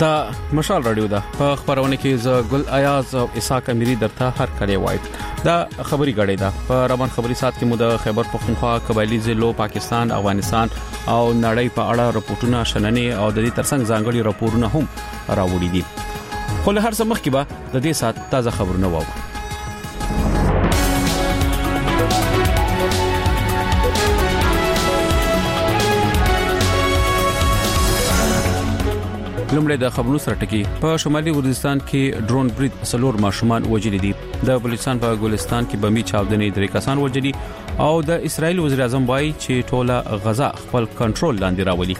دا مشال رادیو ده په خبرونه کې ز ګل ایاز او اسحاق اميري درته هر کله وای دا خبري غړې ده په روان خبري سات کې مو د خیبر پختونخوا قبایلی ضلعو پاکستان افغانستان او نړۍ په اړه راپورټونه شننې او د دې ترڅنګ ځانګړي راپورونه هم راوړي دي خو له هر څه مخکې به د دې سات تازه خبرونه واورو لومړی د خبرونو سره ټکی په شمالي وزیرستان کې ډرون برید سلور ماشومان وژل دي د بلوچستان په ګلستان کې بمي چاودنې درې کسان وژلي او د اسرایل وزیر اعظم وایي چې ټوله غزا خپل کنټرول لاندې راولي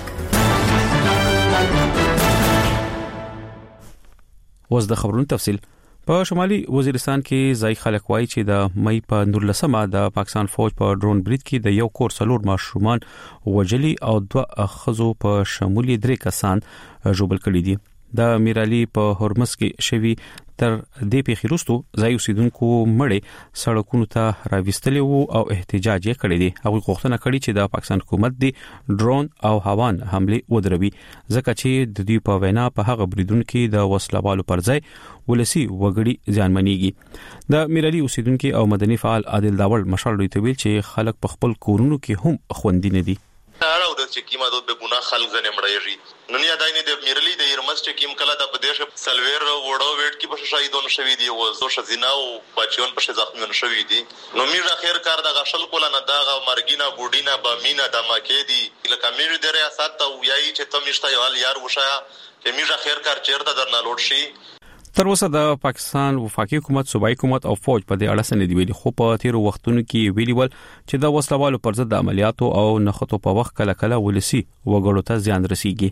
اوس د خبرونو تفصیل په شمالي وزیرستان کې ځای خلک وایي چې د مې په 19مه د پاکستان فوج په ډرون برید کې د یو کور سلور ماشومان وژلي او دوه خزو په شمول 3 کسان ژوبل کړي دي د میرالي په هرمز کې شوی تر دې پیښې وروسته ځای اوسیدونکو مړې سړکونو ته راوستلې وو او احتجاج یې کړی دی هغه غوښتنه کړې چې د پاکستان حکومت دی ډرون او هوان حمله ودروي ځکه چې د دې په وینا په هغه بریدونکو کې د وسلوالو پر ځای ولسی وګړي ځانمنېږي د میرالي اوسیدونکو او مدني فعال عادل داول مشال دوی ته ویل چې خلک په خپل کورونو کې هم خوندې دي راو د چې کیما د ګناه خلک زنه مړېږي نن یا داینه د میرلی د یرمس چې کیم کله د بدیش سلویر وړو وېټ کې په شهیدون شوی دی او زو شزینا او بچیون په زخمیون شوی دی نو میرا خیر کار د غشل کول نه داغه مرګینا بوډینا بامینا د مکه دی لکه میر د ریاست او یای چې تمشته یار وشا چې میرا خیر کار چیرته درنه لوټ شي تر اوسه د پاکستان وفاقي حکومت صوبایي حکومت او فوج په دې اړه سند ویلي خو په تیر وختونو کې ویلي ول چې د وسلوالو پر ضد عملیاتو او نخښتو په وخت کله کله ولسی وګړو ته زیان رسیږي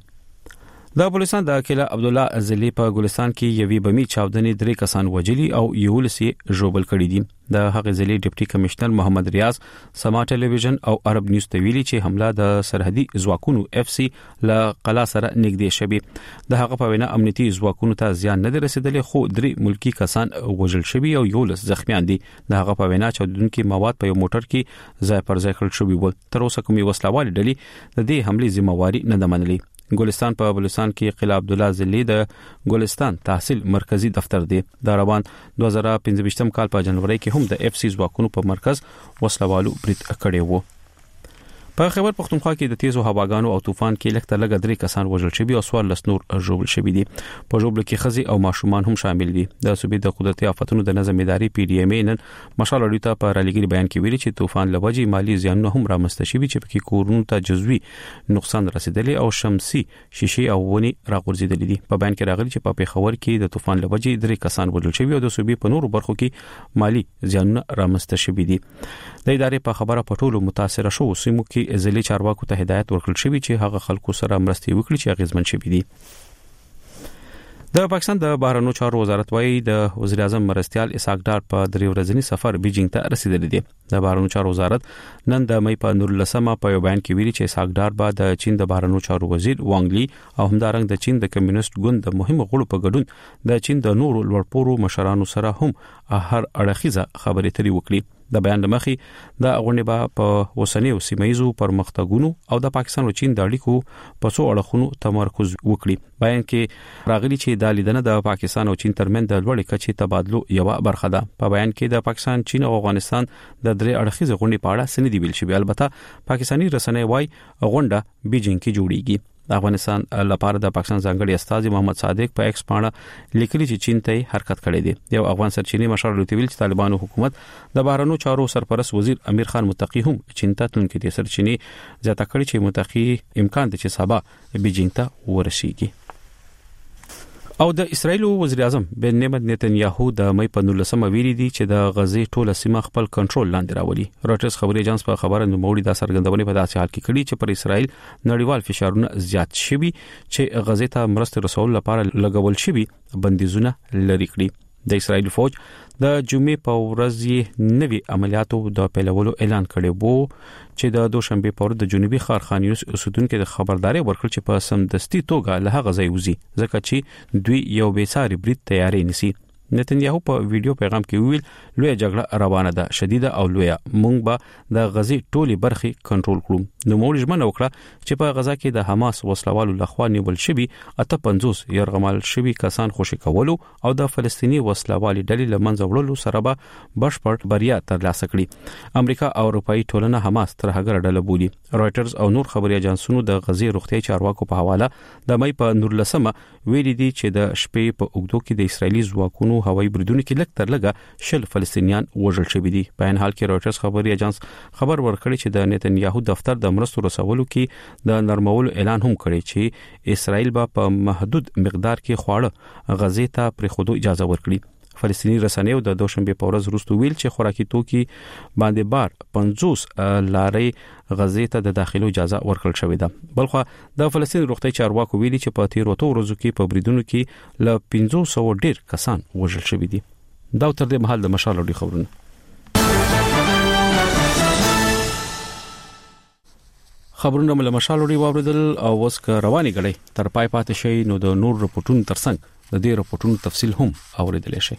د بلوچستان د کله عبد الله ازلی په ګلستان کې یوې بمی چاودنې 3 کسان وژلي او یو لسی ژوبل کړي دي د هغه ځلې ډیپټي کمشنر محمد ریاض سما ټلویزیون او عرب نیوز ته ویلي چې حمله د سرحدي ځواکونو اف سي ل قلا سره نږدې شوی د هغه په وینا امنیتي ځواکونو ته زیان نه رسیدلی خو 3 ملکی کسان وژل شوی او یو لس زخمیان دي د هغه په وینا چاودونکو مواد په یو موټر کې ځای پر ځای کړل شوی و تر اوسه کومي وسلوال ډلې د دې حمله ذمہواری نه منلي ګلستان په بلوچستان کې قلعه عبد الله ازلی د ګلستان تحصیل مرکزی دفتر دی د روان 2015 کال په جنوري کې هم د اف سی ځواکونو په مرکز وسلوالو برید کړی وو په خیبر پختونخوا کې د تیزو هواګانو او طوفان کې لکه لګ 3 کسان وژل شوي او 14 نور ژوبل شوي دي په ژوبل کې خزي او ماشومان هم شامل دي د صوبې د قدرتي آفتونو د نظم اداري پی ډی ام نن مشال اړیته په رالګری بیان کې ویلي چې طوفان لوجي مالی زیانونه هم رامنځته شوي چې په کې کورونو ته جزوي نقصان رسیدلی او شمسي شیشې او ونی راغورځېدلې دي په بیان کې راغلي چې په پیښور کې د طوفان لوجي 3 کسان وژل شوي او د صوبې په نورو برخو کې مالی زیانونه رامنځته شوي دي د ادارې په خبره پټولو متاثر شو سیمو کې ځلې چارواکو ته هدایت ورکړل شوی چې هغه خلکو سره مرستې وکړي چې اغیزمن شي دي د پاکستان د بهرنیو چارو وزارت وايي د وزیر اعظم مرستيال اسحاق ډار په 3 ورځنی سفر بیجینګ ته رسیدلی دی د بهرنیو چارو وزارت نن د مې په 19مه په یو بیان کې ویلي چې اسحاق ډار به د چین د بهرنیو چارو وزیر وانګ لی او همدارنګ د چین د کمیونست ګوند د مهمو غړو په ګډون د چین د نورو لوړپوړو مشرانو سره هم هر اړخیزه خبرې اترې وکړي د بیان لمخې د غونډې به په وسنیو سیمایزو پرمختګونو او د پاکستان او چین د اړیکو په څو اړخونو تمرکز وکړي بیان کې راغلي چې د لیدنه د پاکستان او چین ترمنځ د لوړې کچې تبادلو یو برخه ده په بیان کې د پاکستان چین او افغانستان د 3 اړخیزه غونډې په اړه سندې ویل شوی البته پاکستاني رسنۍ وايي غونډه بیجینګ کې جوړیږي د افغانستان لپاره د پاکستان ځانګړي استاذ محمد صادق په ایکس باندې لیکلي چې چین ته حرکت کړی دی یو افغان سرچینی مشر لوتویل چې طالبانو حکومت د بهرنیو چارو سرپرست وزیر امیر خان متقی هم چین ته تلونکي دي سرچینی زیاته کړی چې متقی امکان دي چې سبا بیجینګ ته ورشيږي او د اسرایل وزیر اعظم بنیامین نتنیاهو د مې په 19مه ویلي دي چې د غزې ټوله سیمه خپل کنټرول لاندې راولي روټرز خبري اژانس په خبره نوموړي د سرګندونې په داسې حال کې کړي چې پر اسرایل نړیوال فشارونه زیات شوي چې غزې ته مرسته رسول لپاره لګول شوي بندیزونه لري کړي د اسرایل فوج د جمعې په ورځ نوي عملیاتو د پیلولو اعلان کړی وو چې د دوشنبه په ورځ د جنوبي ښار خان یونس اوسیدونکو د خبرداري ورکړل چې په سمدستي توګه له هغه ځای وځي ځکه چې دوی یو بیساري برید تیاری نسی نتنیاهو په ویډیو پیغام کې ویل لوی جګړه روانه ده شدیده او لوی مونږ به د غزي ټولي برخي کنټرول کړو نو موږ ژمنه وکړه چې په غزا کې د حماس وسلوالو لخوا نیول شوی 50 يرغمال شوی کسان خوشی کولو او د فلسطینی وسلوالي ډلې لمنځه وړلو سره به بشپړ بریا ترلاسه کړي امریکا او اروپאי ټولنه حماس تر هغه ډله بولي رويټرز او نور خبري اجنسونو د غزي روغتي چارواکو په حواله د مې په 19 ویلي دي چې د شپې په اوګدو کې د اسرایلی ځواکونو هوایي بریدونو کې لږ تر لږه شل فلسطینیان وژل شوي دي په ان حال کې رويټرز خبري اجنس خبر ورکړي چې د نتنیاهو دفتر د مرستو رسولو کې د نرمولو اعلان هم کړی چې اسرایل به په محدود مقدار کې خواړه غزې ته پرېښودو اجازه ورکړي فلسطینی رسنیو د دوشنبه په ورځ وروسته ویل چې خوراکي توکي باندې بار 50 لارې غزې ته د داخلو اجازه ورکړل شوې ده بلخو د فلسطین روغتي چارواکو ویلي چې په تیر وته ورځو کې په بریدونو کې ل 500 ډیر کسان وژل شوي دي دا تر دې مهال د مشال لري خبرونه خبرونه مل مشال لري واوریدل او اوس رواني غړي تر پای پاتې شي نو د نور رپورټونو ترڅنګ د دې رپورټونو تفصیل هم اوریدل شي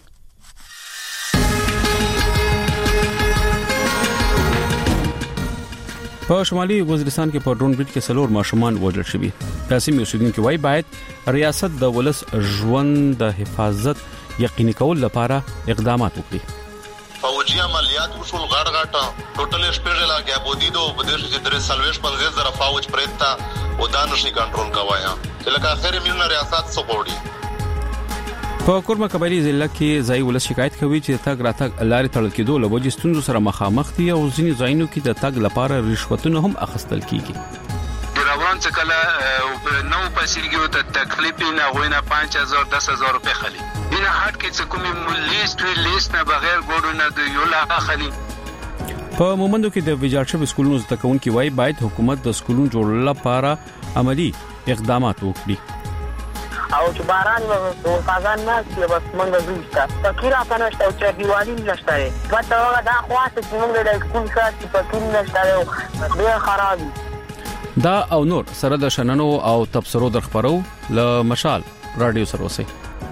په شمالي وزیرستان کې په ډرون بریډ کې سلور ماشومان وژل شوي قاسم یوسفین کې وایي باید ریاست د ولس ژوند د حفاظت یقیني کول لپاره اقدامات وکړي فوجي عملیات وشول غاړه ټوټل شپږ لا بودی دو بدیش چې درې سلويش 15000 فوج پرېتا او دانشي کنټرول کوایا چې لکه اخر ملنا ریاست سپورټي په کورما قبایلی ضلع کې ځای ولس شکایت کوي چې تاګ راتګ لارې تړل کېدو له وجې ستونزو سره مخامخ دي او ځینې ځایونو کې د تاګ لپاره رشوتونه هم اخیستل کیږي روان څه کله نو پسیږي ته تکلیف نه غوینه 5000 10000 روپے خلی دینه هټ کې څه کومې لیست نه بغیر ګورو نه د یو لا خلی په مومندو کې د ویجاړ سکولونو زده کوونکي وایي باید حکومت د سکولونو جوړولو لپاره عملی اقدامات وکړي او چې باران و فازان نه چې بس مونږ زوسته فکر اتنهشته چې دیوالي نشته پته هغه دا خواته چې مونږ د سکول سره چې فکر نشته ډېر خراب دا او نور سره د شننو او تبصرو در خبرو ل مشال رادیو سره وسی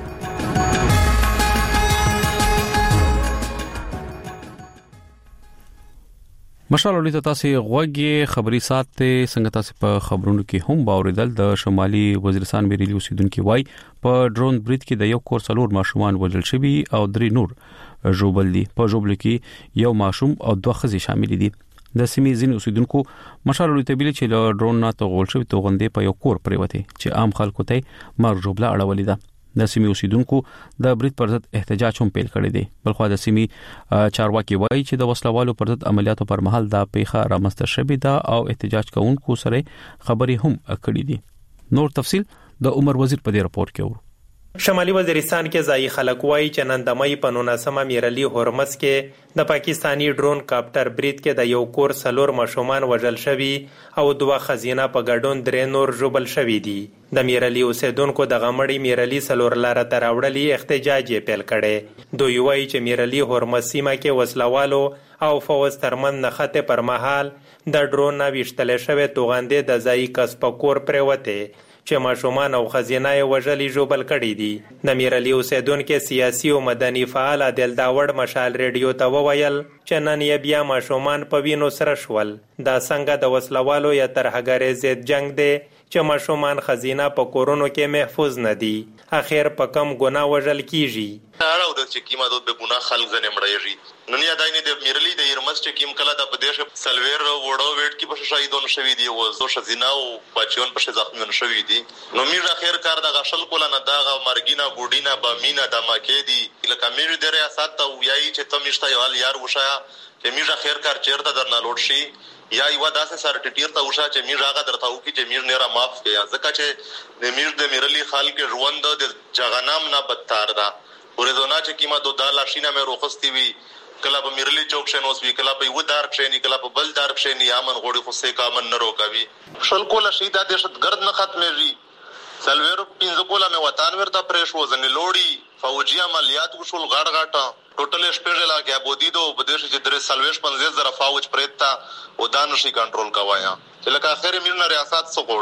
مشال ولې تاسو غوږی خبري ساتي څنګه تاسو په خبرونو کې هم باوریدل د شمالي وزیرستان میریلی اوسیدونکو وای په ډرون بریډ کې د یو کور څلور ماشومان وژل شوي او درې نور ژوبل دي په ژوبل کې یو ماشوم او دوه ښځې شامل دي د سیمې ځین اوسیدونکو مشال ولې تبیل چې له ډرون نه تغول شوی توغندې په یو کور پریوته چې عام خلکو ته مرګ ژوبله اړولې ده د سیمې اوسیدونکو د بریټ پر ضد احتجاج هم پیل کړی دی بلخو د سیمې چارواکي وایي چې د وسلوالو پر ضد عملیاتو پر مهال دا پیښه رامنځته شوې ده او احتجاج کوونکو سره خبري هم کړې دي نور تفصيل د عمر وزیر په دې راپور کې ورو شمالي وزیرستان کې ځای خلک وایي چې نن د مې په 19 میرلی هورمز کې د پاکستانی ډرون کاپټر بریډ کې د یو کور سلور ماشومان وژل شوي او دوه خزینه په ګډون درې نور ژوبل شوي دي د میرلی اوسیدونکو د غمړی میرلی سلور لاره تر وړلې احتجاج پیل کړي دوی وایي چې میرلی هورمز سیمه کې وسلوالو او فوز ترمن نخته پر مهال د ډرون نه وشتل شوی توغندې د ځای کس په کور پروته چې ماشومان او خزینه وژلي ژوبل کړي دي د میرلی اوسیدونکو سیاسي او مدني فعال عادل داوړ مشال ریډیو ته وویل چې نن یې بیا ماشومان په وینو سره شول دا څنګه د وسلوالو یا ترهګرې ضد جنگ دی چې ماشومان خزینه په کورونو کې محفوظ نه دي اخر په کم ګناه وژل کیږي راو د چې کیما د ګناه خلک زنه مړېږي نن یا داینه د میرلی د یرمس چې کیم کله د پدیش سلویر وړو ویټ کې په شهیدون شوی دی او زو شزینا او بچیون په زخمیون شوی دی نو میر اخر کار د غشل کوله نه دا مرګینا بوډینا بامینا د مکه دی لکه میر د ریاست او یای چې تمشته یار وشا چې میر اخر کار چیرته درنه لوټ شي یا یو داسې سره ټیر ته وشا چې میر هغه درته وکي چې میر نه را معاف کړي ځکه چې د میر د میرلی خلک ژوند د جغنام نه بدتر ده ورزونه چې کیما د دالاشینه مې روخستی وی کله په میرلی چوک شنوس وی کله په و دار شنی کله په بل دار شنی امن غوړي خو سه کامن نه روکوي شل کوله شیدا دهشتګرد نه ختمېږي سلویر پینځه کوله مې وطن ورته پرېښ وزنې لوړی فوجي عملیات وشول غاړه ټوټل شپږ لا بودی دو بدیش چې درې سلويش 15000 فوج پرېتا او دانشي کنټرول کوایا چې لکه اخر ملنا ریاست سپورټي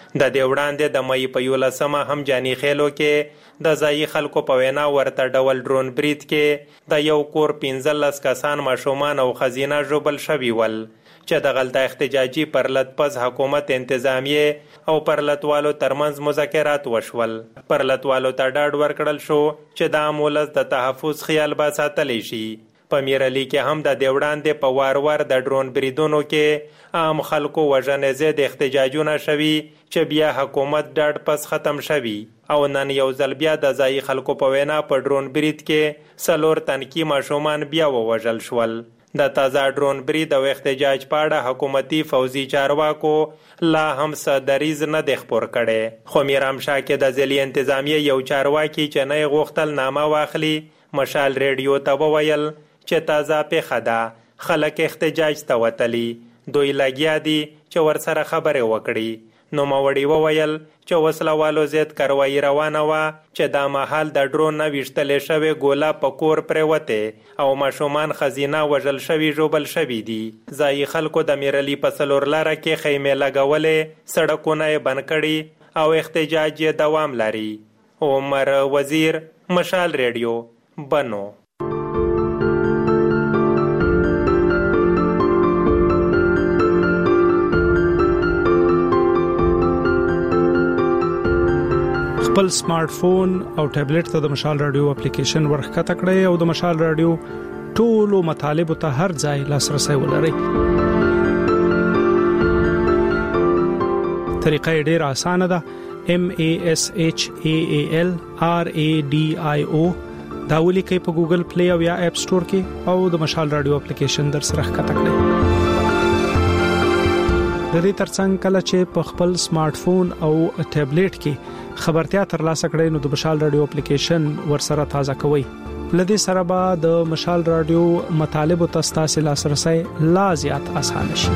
د دې وړاندې د مې په 11 هم جاني خېلو کې د ځایي خلکو په وینا ورته ډول ډرون برید کې د یو کور 15 کسان ماشومان او خزینه ژوبل شوي ول چې د غلطه احتجاجي پرلت پز حکومت انتظامیه او پرلتوالو ترمنځ مذاکرات وشول. پرلتوالو ته ډاډ ورکړل شو چې د امولز د تحفظ خیال به ساتلی شي. په میرلی کې هم د دیوړاندې په وار د ډرون بریدونو کې عام خلکو وژنې زید احتجاجونه شوي چې بیا حکومت ډاډ پس ختم شوي او نن یو ځل بیا د ځایي خلکو په وینا په ډرون برید کې 4 تنکي ماشومان بیا ووژل شول. د تازه ډرون برید او احتجاج په اړه حکومتي فوزي چارواکو لا هم څه دریځ نه دی خپور کړی. خو میرامشاه کې د ضلعي انتظامیه یو چارواکي چې نه غوښتل نامه واخلي مشال ریډیو ته وویل چې تازه پیښه ده، خلک احتجاج ته وتلي، دوی لګیا دي چې ورسره خبرې وکړي. نوموړي وویل چې وسلوالو زیات کاروایي روانه وه چې دا مهال د ډرون نه ویشتلې شوې ګوله په کور پرېوتې او ماشومان خزینه وژل شوي ژوبل شوي دي. ځایي خلکو د میرلی په 4 لاره کې خیمې لګولې، سړکونه یې بند کړي او احتجاج یې دوام لري. عمر وزیر، مشال ریډیو، بنو. خپل سمارټ فون او ټابلیټ ته د مشال رادیو اپلیکیشن ورخکته کړئ او د مشال رادیو ټولو مطالب ته هر ځای لاسرسي ولرئ. طریقه ډېره اسانه ده. MASHAAL RADIO دا ولیکئ په ګوګل پلی او یا اپ سٹور کې او د مشال رادیو اپلیکیشن در سره ښکته کړئ. د دې ترڅنګ کله چې په خپل سمارټ فون او ټابلیټ کې خبرتیا ترلاسه کړئ نو د مشال رادیو اپلیکیشن ورسره تازه کوئ. لدې سره به د مشال رادیو مطالب او تاسو لاسرسي لا زیات آسان شي.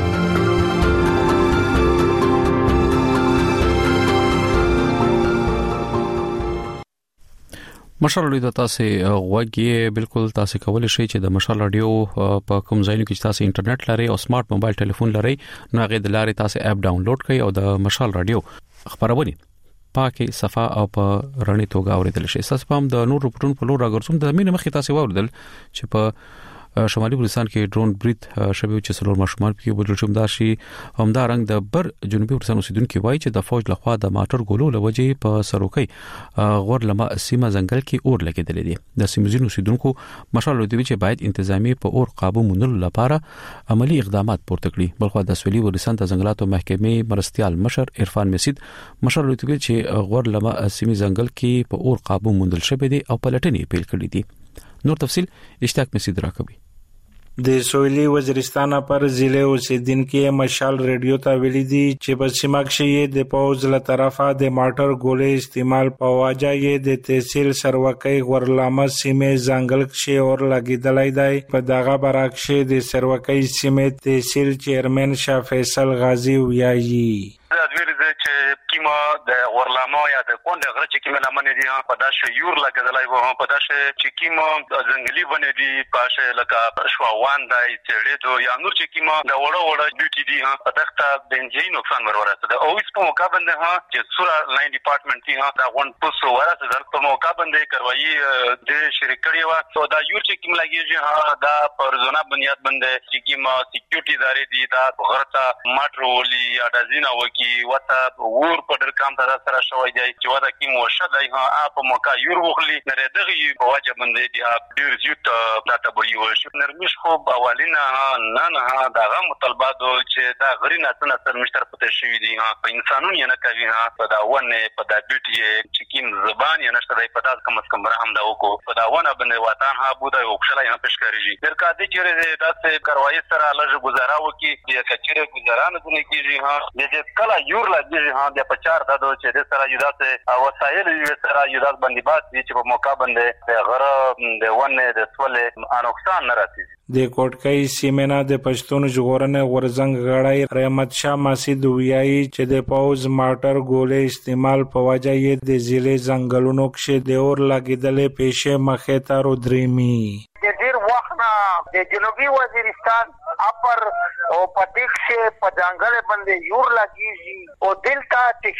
مشال رادیو د تاسو غوږی بالکل تاسو کولای شئ چې د مشال رادیو په کوم ځای کې تاسو انټرنیټ لرئ او سمارټ موبایل ټلیفون لرئ نو هغه د لارې تاسو اپ ډاونلوډ کړئ او د مشال رادیو خبرونه پاکي صفه او په رڼې توګه اوریدل شي. تاسو هم د نور رپورټونو په لور راګرځوم د مینه مخې تاسو واوریدل چې په شمالي بلوچستان کې ډرون برید شوی چې څلور ماشومان پکې وژل شوي. دا شي همدا رنګ د بر جنوبي بلوچستان اوسیدونکو وایي چې د فوج لخوا د ماټر ګولو لوجې په سروکي غور لمه سیمه ځنګل کې اور لګیدل دي. د سیمه اوسیدونکو مشال دوی چې باید انتظامی په اور قابو مونږ لپاره عملی اقدامات پورته کړي. بلخو د سولي بلوچستان د ځنګلاتو محکمې مرستيال مشر عرفان مسید مشال دوی چې غور لمه سیمه ځنګل کې په اور قابو مونږ شوی دي او پلټنې پیل کړې دي. نور تفصيل اشتاق مسید راکوي. د سویلی وزیرستان پر ضلع اوسیدونکو مشال ریډیو ته ویلي دي چې په سیمه کې د پوز له طرفه د ماټر ګولې استعمال په وجه یې د تحصیل سروکي ورلامه سیمه ځنګل کې اور لګیدلای دی. په دغه برعکس د سروکي سیمه تحصیل چیرمن شاه فیصل غازی ویایي چې کیما د ورلامه یا د کونډه غره چې کیما لمنه دي په داسه یور لګدلای وو په داسه چې کیما ځنګلي باندې دي پاشه لکه شواوان دای چړې دو یا نور چې کیما د وړو ډیوټي دي په دغه بنځي نقصان ورورته ده او اس په موقع باندې چې سورا لاین ډپارټمنټ تی دا ون پوسو ورته در په موقع باندې کاروایی د شریکړی و او دا یور چې کیما لګیږي دا پر زونه بنیاد باندې چې کیما سکیورټي ادارې دي دا غرته ماټرولي یا د زینا وکی وته ور په ډر کام ته سره شوی دی چې ودا کی موشه دی په موقع یور وخلی نه دغه په وجه باندې دی ډیر زیات پلاټه بوي وشو نرمش خو اولینه نه دغه مطالبات چې دا غرینا څنګه مشتر پته شوی دی په انسانونی نه کوي په دا ونه په دا بیټي چې کیم زبان یا نشته دی په دا کم از کم رحم دا وکړو په دا ونه باندې وطن بوده او خلای پېښ کوي درکا دي چې تاسو کاروایی سره لږ گزاره وکي د کچره گزارانه دونه کیږي د کله یور لږه د پچار دادو چې د سره یودات وسایل یو سره یودات باندې بات چې په موقع باندې غره د ونه د سولې نقصان نه راځي. د کوټکای سیمنا د پښتون ژغورنې ورزنګ غړای رحمت شاه مسید ویایي چې د پاوز ماټر ګولې استعمال په وجه یې د ضلع ځنګلونو کې د اور لګیدلې پېښه مخه ته رودريمي ډیر وخت نه د جنوبي وزیرستان اپر او پدیکشه پجانګل باندې یور لګیږي او دلته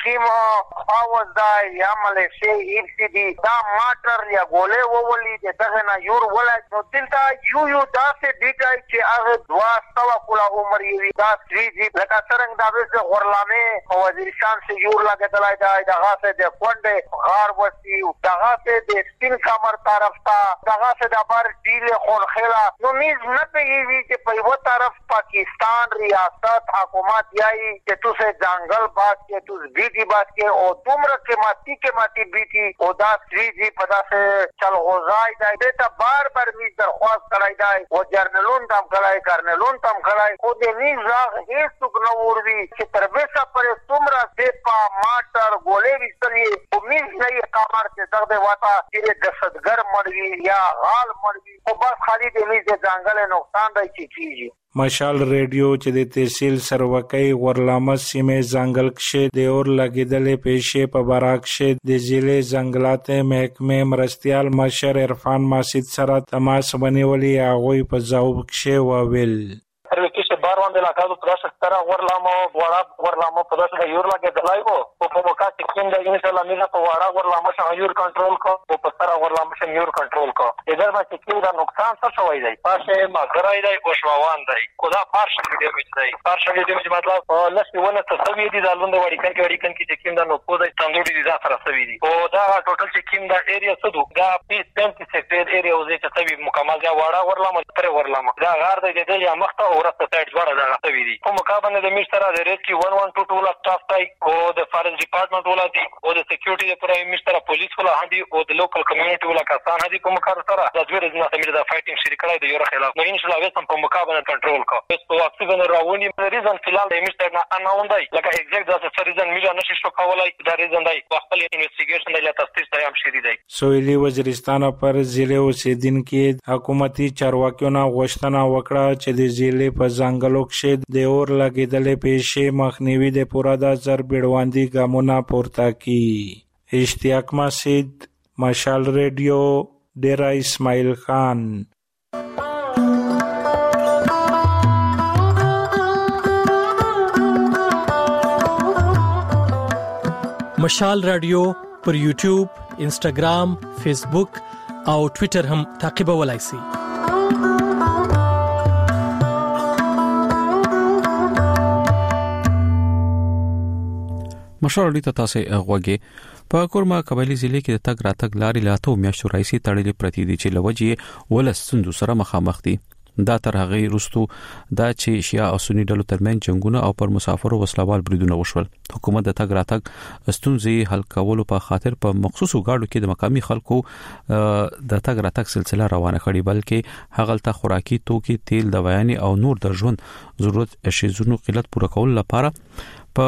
چې اواز دا یا ملیشیا ایفسیدی دا ماټر یا ګولې وولې دغه نه یور ولا نو دلته یو داسې دیګای چې هغه 200 کله عمر یې دا سریږي لکه څنګه دا وسه غورلامه او وزیرستان سے یور لګیدلای دا دغه څه د کونډه غار وسی دغه څه د سپین کمر طرف ته دغه څه د بار ډیل خلخلا نو میز نه پیږي چې په یو طرف پاکستان ریاست حکومت یای چې تو سے جنگل باز کې تو بیٹی باز کې او دومره کې ماتی بیٹی او دا سریږي په داسې چل غوزای دا ته بار میز درخواست کړای دا او جرنلون تم کړای خو دې میز راغ هیڅ څوک نه وروي چې تر وسه پر څومره سپا ماټر ګولې وستلې او میز نه کامر چې دغه واتا چې دهشتګر مړوي یا غال مړوي او بس خالي دې میز د ځنګل نقصان دی چې کیږي مشال ریډیو چې د تحصیل سروکۍ غورلامه سیمې ځنګل کښې د اور لګېدلې پیښې په باره کښې د ضلع ځنګلات محکمې مرستیال مشر عرفان ماسید سره تماس ونیولی هغوی په ځواب کښې وویل چې بار باندې لاګو پر ستاره ورلامو په داسې یور لګېدلای وو او په موقع کې کوم د ان شاء الله موږ په واره ورلامو څنګه یور کنټرول کو او په ستاره ورلامو څنګه یور کنټرول کو اگر ما چې کوم د نقصان څه شوی دی پاسه ما غړای دی او شوان دی خدا پارشل ډیمیج دی پارشل ډیمیج مطلب لسی ونه تسوی دي د لوند وړي کن کې کوم د نو په د ستاندوري دي ځا سره سوي دي او دا ټوټل چې کوم د ایریا څه دو دا 50 سیکټر ایریا او چې سوي مکمل دا واره ورلامو تر ورلامو دا غار دی د مخته او رسته سایډ وړه دا سوي دي په مقابله د میر سره د ریسکیو 112 سټاف ټای او د فارنس ډپارټمنټ ولا دي او د سکیورټي د پرای منسټر پولیس ولا هدي او د لوکل کمیونټي ولا کسان هدي په مقابله سره د ځویر د نظام د فایټینګ شری کړای د یو خلاف نو ان شاء الله وسم په مقابله کنټرول کو اس په اکسیجن راونی ریزن فلال د منسټر نه اناوندای لکه ایگزیکټ د ریزن میلا نشي شو کولای د ریزن دای خپل انویسټیګیشن د تفتیش تیام شری دی سویلی وزیرستان پر ضلع اوسیدونکو حکومتي چارواکیو نه غوښتنه وکړه چې د ضلع په ځنګلو کښې د اور لګېدلې پیښې مخنیوي د پوره 10,000 بیړوندي ګامونه پورته کړي اشتیاق ماسید مشال ریډیو ډیرا اسماعیل خان مشال رادیو پر یوټیوب، انسټاګرام، فیسبوک او ټوئیټر هم تعقیبولای شئ. مشال رادیو ته تاسو غوږی په کورما قبایلی ضلع کې د تګ راتګ لارې لاته میاشتو راځي تړلې پرتی دي چې لوجې ولس سندو سره مخامخ دي. دا تر هغه وروسته دا چې شیا او سنی ډلو ترمن جنگونه او پر مسافرو وسلوال بریدونه وشول. حکومت د تګ راتګ ستونزې حل کولو په خاطر په مخصوصو گاډو کې د مقامی خلکو د تګ راتګ سلسله روانه کړي بلکې هغه ته خوراکي توکي، تیل، دوايانې او نور د ژوند ضرورت شیزونو قلت پوره کول لپاره په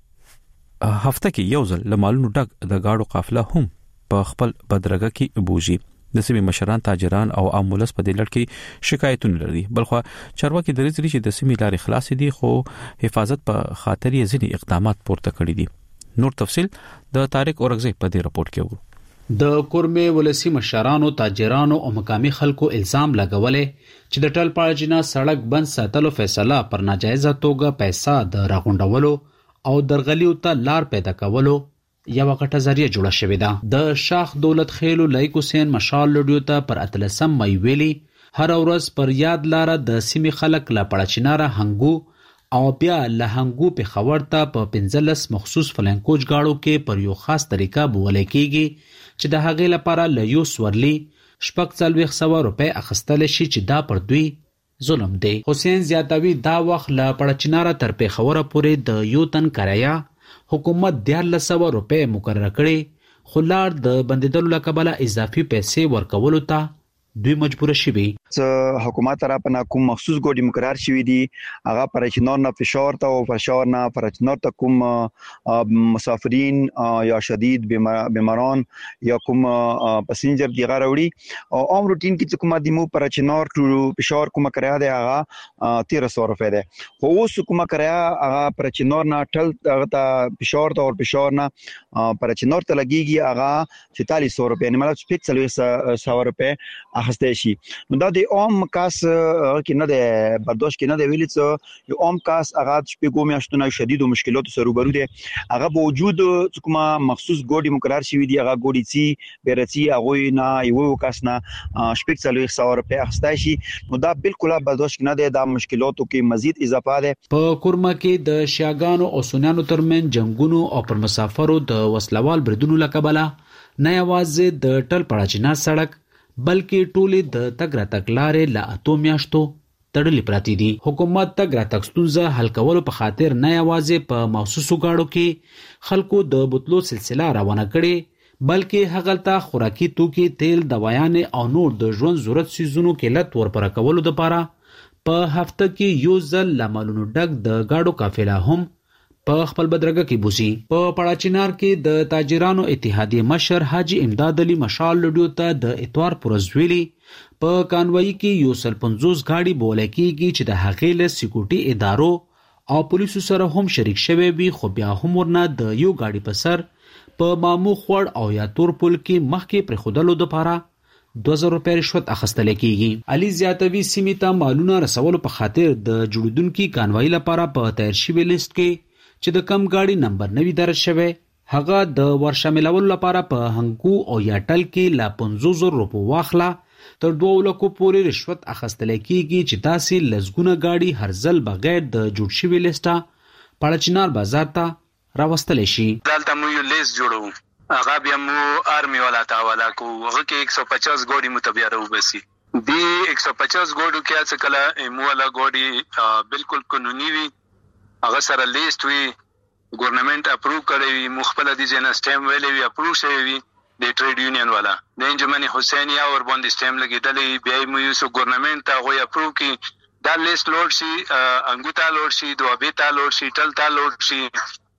هفته کې یو ځل لمالونو ډک د گاډو قافله هم په خپل بدرګه کې بوزي. د سیمې مشران، تاجران او عامولس په دې لړ کې شکایتونه لري. بلخو چارواکي د ریزري چې د سیمې لارې خلاصې دي خو حفاظت په خاطر یې ځینې اقدامات پورته کړي دي. نور تفصيل د طارق اورغزي په دې رپورت کې وو. د کورمه ولسی مشرانو، تاجرانو او مقامی خلکو الزام لګولې چې د ټلپاړجنا سړک بند ساتلو فیصله پر ناجایزه توګه پیسې د راغونډولو او درغلیو ته لار پیدا کولو یو غټه ذریعہ جوړه شوې ده. د شاخ دولت خیلو لایق حسین مشال لډیو ته پر 13 مې ویلي هر ورځ پر یاد لار د سیمې خلک لا پړچیناره هنګو او بیا له هنګو په خبر ته په 15 مخصوص فلنکوج گاړو کې پر یو خاص طریقه بولې کیږي چې د هغې لپاره له یو سورلی شپږ 400 روپۍ اخستل شي چې دا پر دوی ظلم دی. حسین زیاتوي دا وخت له پړچیناره تر په خبره پورې د یو تن کرایه حکومت 1300 روپۍ مقرره کړي خو لار د بندیدلو لکبله اضافي پیسې ورکولو ته دوی مجبور شوي. حکومت را په کوم مخصوص ګوډي مقرر شوی دي هغه پرچینور نه فشار ته او فشار نه پرچینور ته کوم مسافرین یا شدید بیماران یا کوم پسنجر دی غراوړي او عام روټین کې کوم د مو پرچینور فشار کوم کرایه دی هغه 1300 روپۍ ده. خو اوس کوم کرایه هغه پرچینور نه ټل هغه ته فشار ته او فشار نه پرچینور ته لګيږي هغه 4400 روپۍ نه مطلب 4500 روپۍ اخستای شي. نو دا د عام کاس کې نه ده برداشت کې نه دی ویل څه یو عام کاس هغه شپږو میاشتونو شدید مشکلاتو سره روبرو دي. هغه په وجود کومه مخصوص ګوډي مقرر شوی دی هغه ګوډي چې بیرتی هغه نه یو کاس نه شپږ څلوي 100 روپیا اخستای شي. نو دا بالکل برداشت نه دی. دا مشکلاتو کې مزید اضافه ده. په کورما کې د شیاګانو او سنانو ترمن جنگونو او پر مسافرو د وسلوال بریدونو لکبله نه یوازې د ټل پړاچینا سړک بلکې ټولې د تګ راتګ لارې له 8 میاشتو تړلې پراتی دي. حکومت تګ راتګ ستونزه حل کولو په خاطر نه یوازې په مخصوصو گاډو کې خلکو د بوتلو سلسله روانه کړي بلکې هغلته خوراکي توکي تیل دوایان او نور د ژوند ضرورت سيزونو کېلت ورپره کولو لپاره په هفته کې یو ځل لمالونو ډک د گاډو قافله هم په خپل بدرګه کې بوسي. په پړاچینار کې د تاجرانو اتحادیه مشر حاجی امداد علي مشال لډیو ته د اتوار پرزویلی په کانوایی کې یو 150 غاډي بوله کېږي چې د هغې له سکیورټي ادارو او پولیسو سره هم شریک شوی وي خو بیا هم ورنه د یو غاډي په سر په مامو خور او یا تور پل کې مخکې پر خودلو د پاره 2000 روپیا رشوت اخیستل کېږي. علي زیاتوي سیمې ته مالونه رسولو په خاطر د جوړیدونکو کانوایی لپاره په تیار شوی لیست کې چې د کم گاډي نمبر نوی درج شوی هغه د ورشاملولو لپاره په هنګو او یا ټل کې لا 500 روپو واخلا تر 2 لکو پورې رشوت اخیستل کېږي چې تاسو لزګونه گاډي هر ځل بغیر د جوړ شوی لیسټه پړاچینار بازار ته راوستل شي. دلته مو یو لیست جوړو هغه بیا مو آرمي ولا تا ولا کو هغه کې 150 ګاډي متبیره وبسي. دی 150 ګاډو کې څه کله مو ولا ګاډي بالکل قانوني وي هغه سره لیست وی ګورنمنت اپروو کړی وي مخبل دي جن سټیم ویلې وی اپروو شوی وي د ټریډ یونین والا د انجمن حسین یا ور باندې سټیم لګیدلې بیا مو یو ګورنمنت ته غوي اپروو کی دا لیست لوډ شي انګوتا لوډ شي دوابه تا لوډ شي ټل تا لوډ شي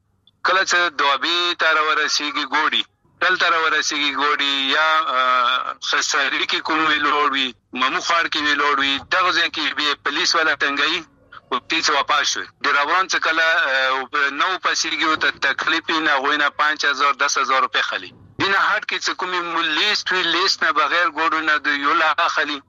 کله چې دوابه تا ورسیږي ګوډي ټل تا ورسیږي ګوډي یا خسرې کې کوم وی لوډ وي ممو خار کې وی لوډ وي دغه ځکه به پولیس والا ټنګي او تیڅ واپس شو د روان څخه کله نو پسیږي ته تکلیف نه غوینه 5000 10000 روپے خلی دینه هټ کې څه کومي لیست نه بغیر ګوډو نه د یو لا خلی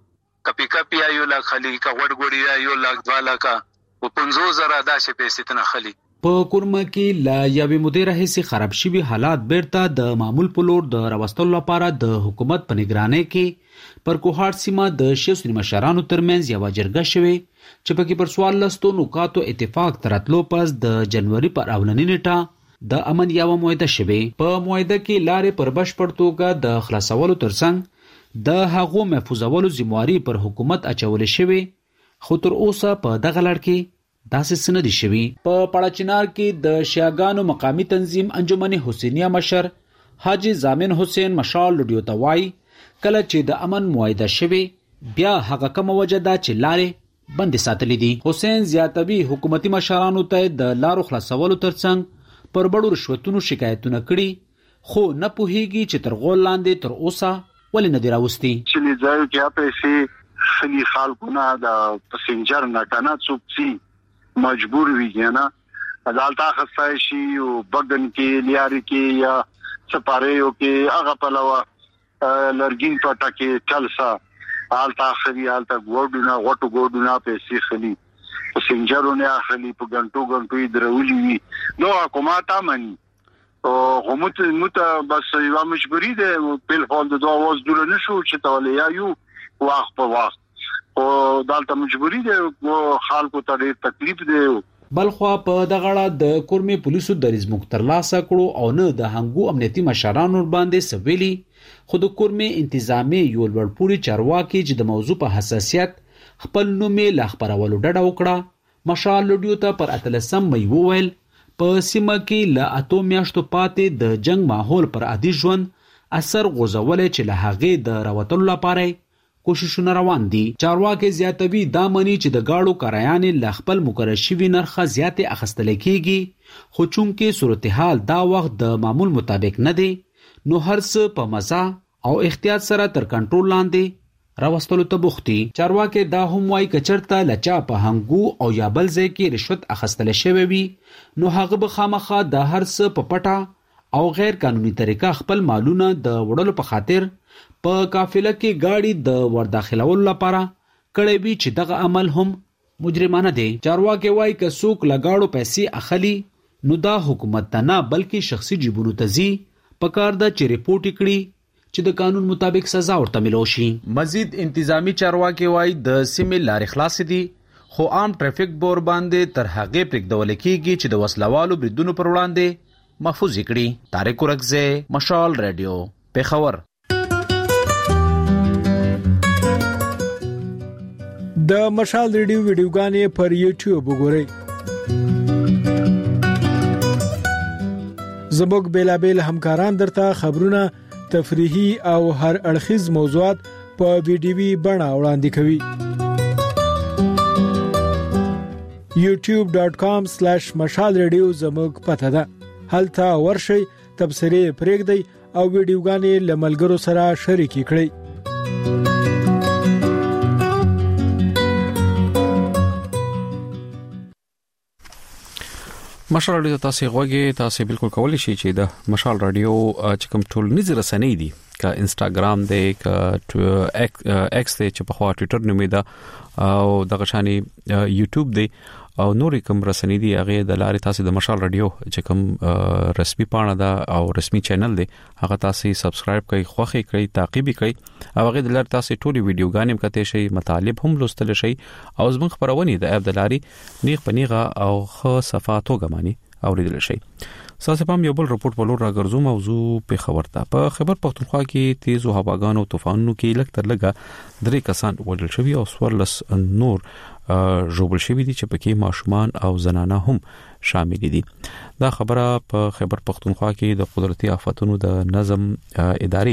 کپی یو لا خلی کا وړ ګوډي یو لا 2 لک او 15000 داسې پیسې تنه خلی. په کورما کې لا یوې مدیر هيسي خراب شوی حالات بیرته د معمول پلور د راوستلو لپاره د حکومت په نگرانۍ کې پر کوهاټ سیمه د شیوسنی مشرانو ترمنځ یو جرګه شوه چې پکې پر سوال لستو نکاتو اتفاق تراتلو پس د جنوري پر اولنی نیټه د امن یو موعده شوه. په موعده کې لارې پر بشپړ توګه د خلاصولو ترڅنګ د هغو محفوظولو ذمہواری پر حکومت اچول شوه خو تر اوسه په دغه لړ کې داسې سندي شوی. په پړاچینار کې د شیاګانو مقامی تنظیم انجمن حسینیه مشر حاجی زامن حسین مشال لډیو ته وای کله چې د امن موعده شوی بیا هغه کوم وجدا چې لارې بند ساتلې دي. حسین زیاتوي حکومتي مشرانو ته د لارو خلاصولو ترڅنګ پر بډو رشوتونو شکایتونه کړي خو نه پوهیږي چې تر غول لاندې تر اوسه ولې نه دی راوستي. چې ځای کې پیسې خلی خلکونه د پسنجر نه کنه څوک مجبور وي نه عدالت خصای شي او بدن کې لیاري کې یا سپاریو کې هغه په لوا لرګین پټه کې چلسا حالت اخري حالت ګوډونه غټو ګوډونه پیسې خلی پسنجرونه اخلي په غنټو درولي وي نو حکومت امني او همت بس یو مجبوری ده په حال د دوه واز دور نشو چې تولیا یو واخ په واخ او دالته مجبوری ده او خلکو ته ډېر تکلیف ده. بلخوا په دغړه د کورمي پولیسو د رزموک تر لاسه کړو او نه د هنګو امنیتي مشرانو باندې سویلی خود کورمي انتظامی یو ورپوري چارواکي چې د موضوع په حساسیت خپل نومې لا خبرولو ډډه وکړه. مشال لډیو ته پر 13 مې وویل په سیمه کې لا 8 میاشتو پاتې د جنگ ماحول پر عادي ژوند اثر غوځولې چې له هغې د راوتلو لپاره کوششونه روان دي. چارواکي زیاتوي دا مني چې د گاډو کرایانې ل خپل مقرر شوی نرخه زیاتې اخیستل کېږي خو چونکې صورتحال دا وخت د معمول مطابق نه دی نو هر څه په مزه او احتیاط سره تر کنټرول لاندې راوستلو ته بوختي. چارواکي دا هم وايي کچرته لچا په هنګو او یا بل ځای کې رشوت اخیستل شوی وي نو هغه به خامخا د هر څه په پټه او غیر قانوني طریقه خپل مالونه د وړلو په خاطر په قافله کې گاډي د ورداخلولو لپاره کړي وي چې دغه عمل هم مجرمانه دی. چارواکي وایي که څوک لګاړو پیسې اخلي نو دا حکومت ته نه بلکې شخصي جیبونو ته ځي. پکار ده چې ریپورت کړي چې د قانون مطابق سزا ورته ملو شي. مزید انتظامی چارواکي وایي د سیمې لارې خلاص دي خو عام ټریفیک بور باندې تر هغه پرېږدول کېږي چې د وسلوالو بریدونو پر وړاندې محفوظ کړي. طارق ورکزه، مشال رادیو، پیښور. د مشال رادیو ویډیوګانې پر یوټیوب وګورئ. زموږ بیلابل همکاران درته خبرونه، تفریحي او هر اړخیز موضوعات په ویډیوي بڼه وړاندې کوي. youtube.com/mashalradio زموږ پته ده. هلته ورشئ، تبصرې پرېږدئ او ویډیوګانې له ملګرو سره شریکې کړئ. مشال رادیو تاسو غوږی تاسو بالکل کولی شئ چې د مشال رادیو چې کوم ټولنیز رسنۍ دي کا انستګرام دی کا ایکس دی چې په خوا ټوئیټر نومې ده او دغه شانی یوټیوب دی او نورې کوم رسنۍ دي هغه د لارې تاسو د مشال رادیو چې کوم رسمي پاڼه ده او رسمي چینل دی هغه تاسو سبسکرایب کړئ، خوښي کړئ، تعقیب کړئ او هغه د لارې تاسو ټولې ویډیوګانې کته شي، مطالب هم لوستل شي او زموږ خبرونه د اپ د لارې نیغ پنیغه او خو صفاتو غمانی اوریدل شي. ساسه پام یو بل رپورټ په لور راګرځو. موضوع په خبر پختونخوا کې تیزو هواګانو طوفانونو کې لږ تر لږه 3 کسان وژل شوي او 14 نور ژوبل شوي دي چې پکې ماشومان او زنانه هم شامل دي. دا خبره په خیبر پختونخوا کې د قدرتي آفتونو د نظم ادارې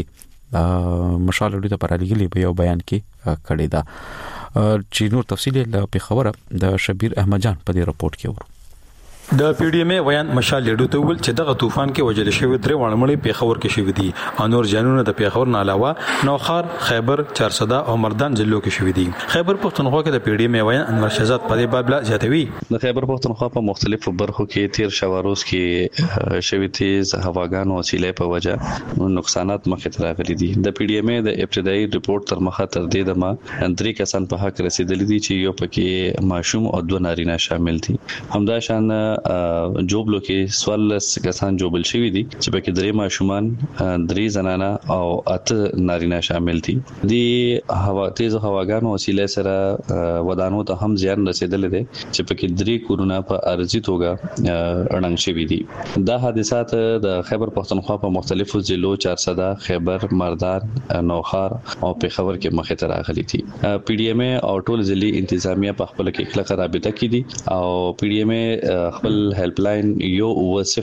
مشال رادیو ته پرالګلې په یو بیان کې کړې ده چې نور تفصیل په خبره د شبیر احمد جان په دې رپورت کې ورو. د پی ډی ایم ویان مشال لیډو ته ول چې دغه طوفان کې وجل شوی درې وړمړي پیښور کې شوی دي او نور جنونه د پیښور نه علاوه نوخار، خیبر، چارسده او مردان ضلعو کې شوی دي. خیبر پختونخوا کې د پی ډی ایم ویان انور شهزاد په دې باب لا زیاتوي. د خیبر پختونخوا په مختلفو برخو کې تیر شواروز کې شوی تیز هواګانو وسیله په وجه نقصانات مخې ته راغلي دي. د پی ډی ایم د ابتدایي ریپورت تر مخه تر دې دمه 3 کسان په حق رسیدلي دي چې یو پکې ماشوم او 2 نارینه شامل دي. همدا شان جوبلو کې 14 کسان جوبل شوی دي چې پکې 3 ماشومان، 3 زنانه او 8 نارینه شامل دي. دی تیز هواګانو وسیله سره ودانو ته هم زیان رسیدل دي چې پکې 3 کورونه په ارزي توګه اړنګ شوی دي. دا حادثات د خیبر پختونخوا په مختلفو ضلعو چارسده، خیبر، مردان، نوخار او پیښور کې مخې ته راغلي دي. پی ډی ایم او ټول ضلعي انتظامیه په خپل کې کلکه رابطه کړي او پی ډی ایم خپل هیلپ لاین 100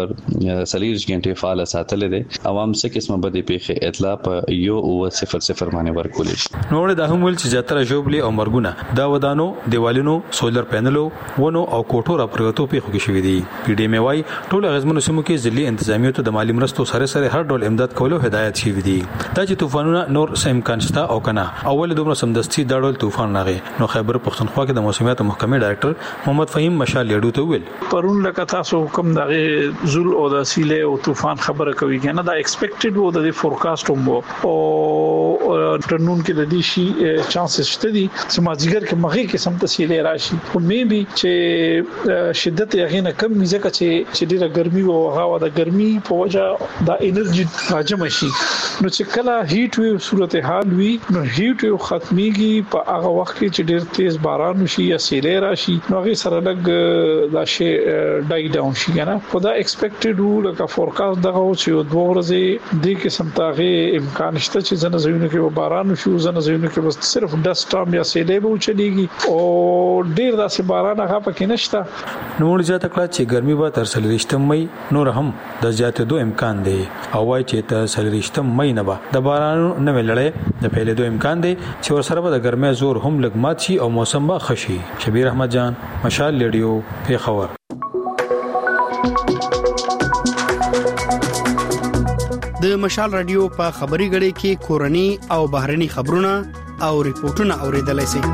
سلیج غنټه فعال ساتل دي. عوام څه قسمه بده پیښه اطلاع په 100 باندې ورکول شي. نور د هم ول چې زیاتره جوبلي او مرګونه دا ودانو، دیوالونو، سولر پینلو، ونو او کوټو را پروتو پیښو کې شوې دي. پی ډی ایم وايي ټول غزمنو سیمو کې ضلعي انتظامیه ته د مالی مرستو سره هر ډول امداد کولو هدایت شوی دي. دا چې طوفانونه نور امکان شته او کنه اول دومره سمدستي دا ډول طوفان راغی. نو خیبر پختونخوا کې د موسمیات محکمې ډایرکټر محمد فهیم مشال لیډو ته ویل پرون لکه تاسو کوم دغه زول او د سیله او طوفان خبره کوي کنه دا ایکسپیکټډ وو د فورکاست هم او ترنون کې د دې شي چانسز شته دي چې ماځګر کې مخې کې سم تسهیل راشي او مې بي چې شدت یې نه کم ځکه چې ډیره ګرمي او هوا د ګرمي په وجه د انرژي راجم شي. نو چې کله هیټ ویو صورتحال وي نو هیټ ویو ختميږي په هغه وخت کې چې ډیر تیز باران وشي یا سیلې راشي نو هغه سره لګ دا شی ډای ډاون شي کنه. خدا ایکسپیکټډ وو لکه فورکاست دغه چې 2 ورځې د قسم تاغه امکان شته چې زنه زوینه کې باران وشي، زنه زوینه کې بس صرف ډست ټام یا سیلې به چلیږي او ډیر داسې باران هغه پکې نشته. نور زیاته کړه چې ګرمي به تر 30 مې نور هم د زیاتېدو امکان دی او وايي چې تر 30 مې نه به د باران نه ویلړې د پیلېدو امکان دی چې ورسره به د ګرمۍ زور هم لګمات شي او موسم به خشي. شبیر احمد جان، مشال لیډیو، پیښور. د مشال رادیو په خبري غړي کې کورني او بهرني خبرونه او ریپورتونه اوریدلای شئ.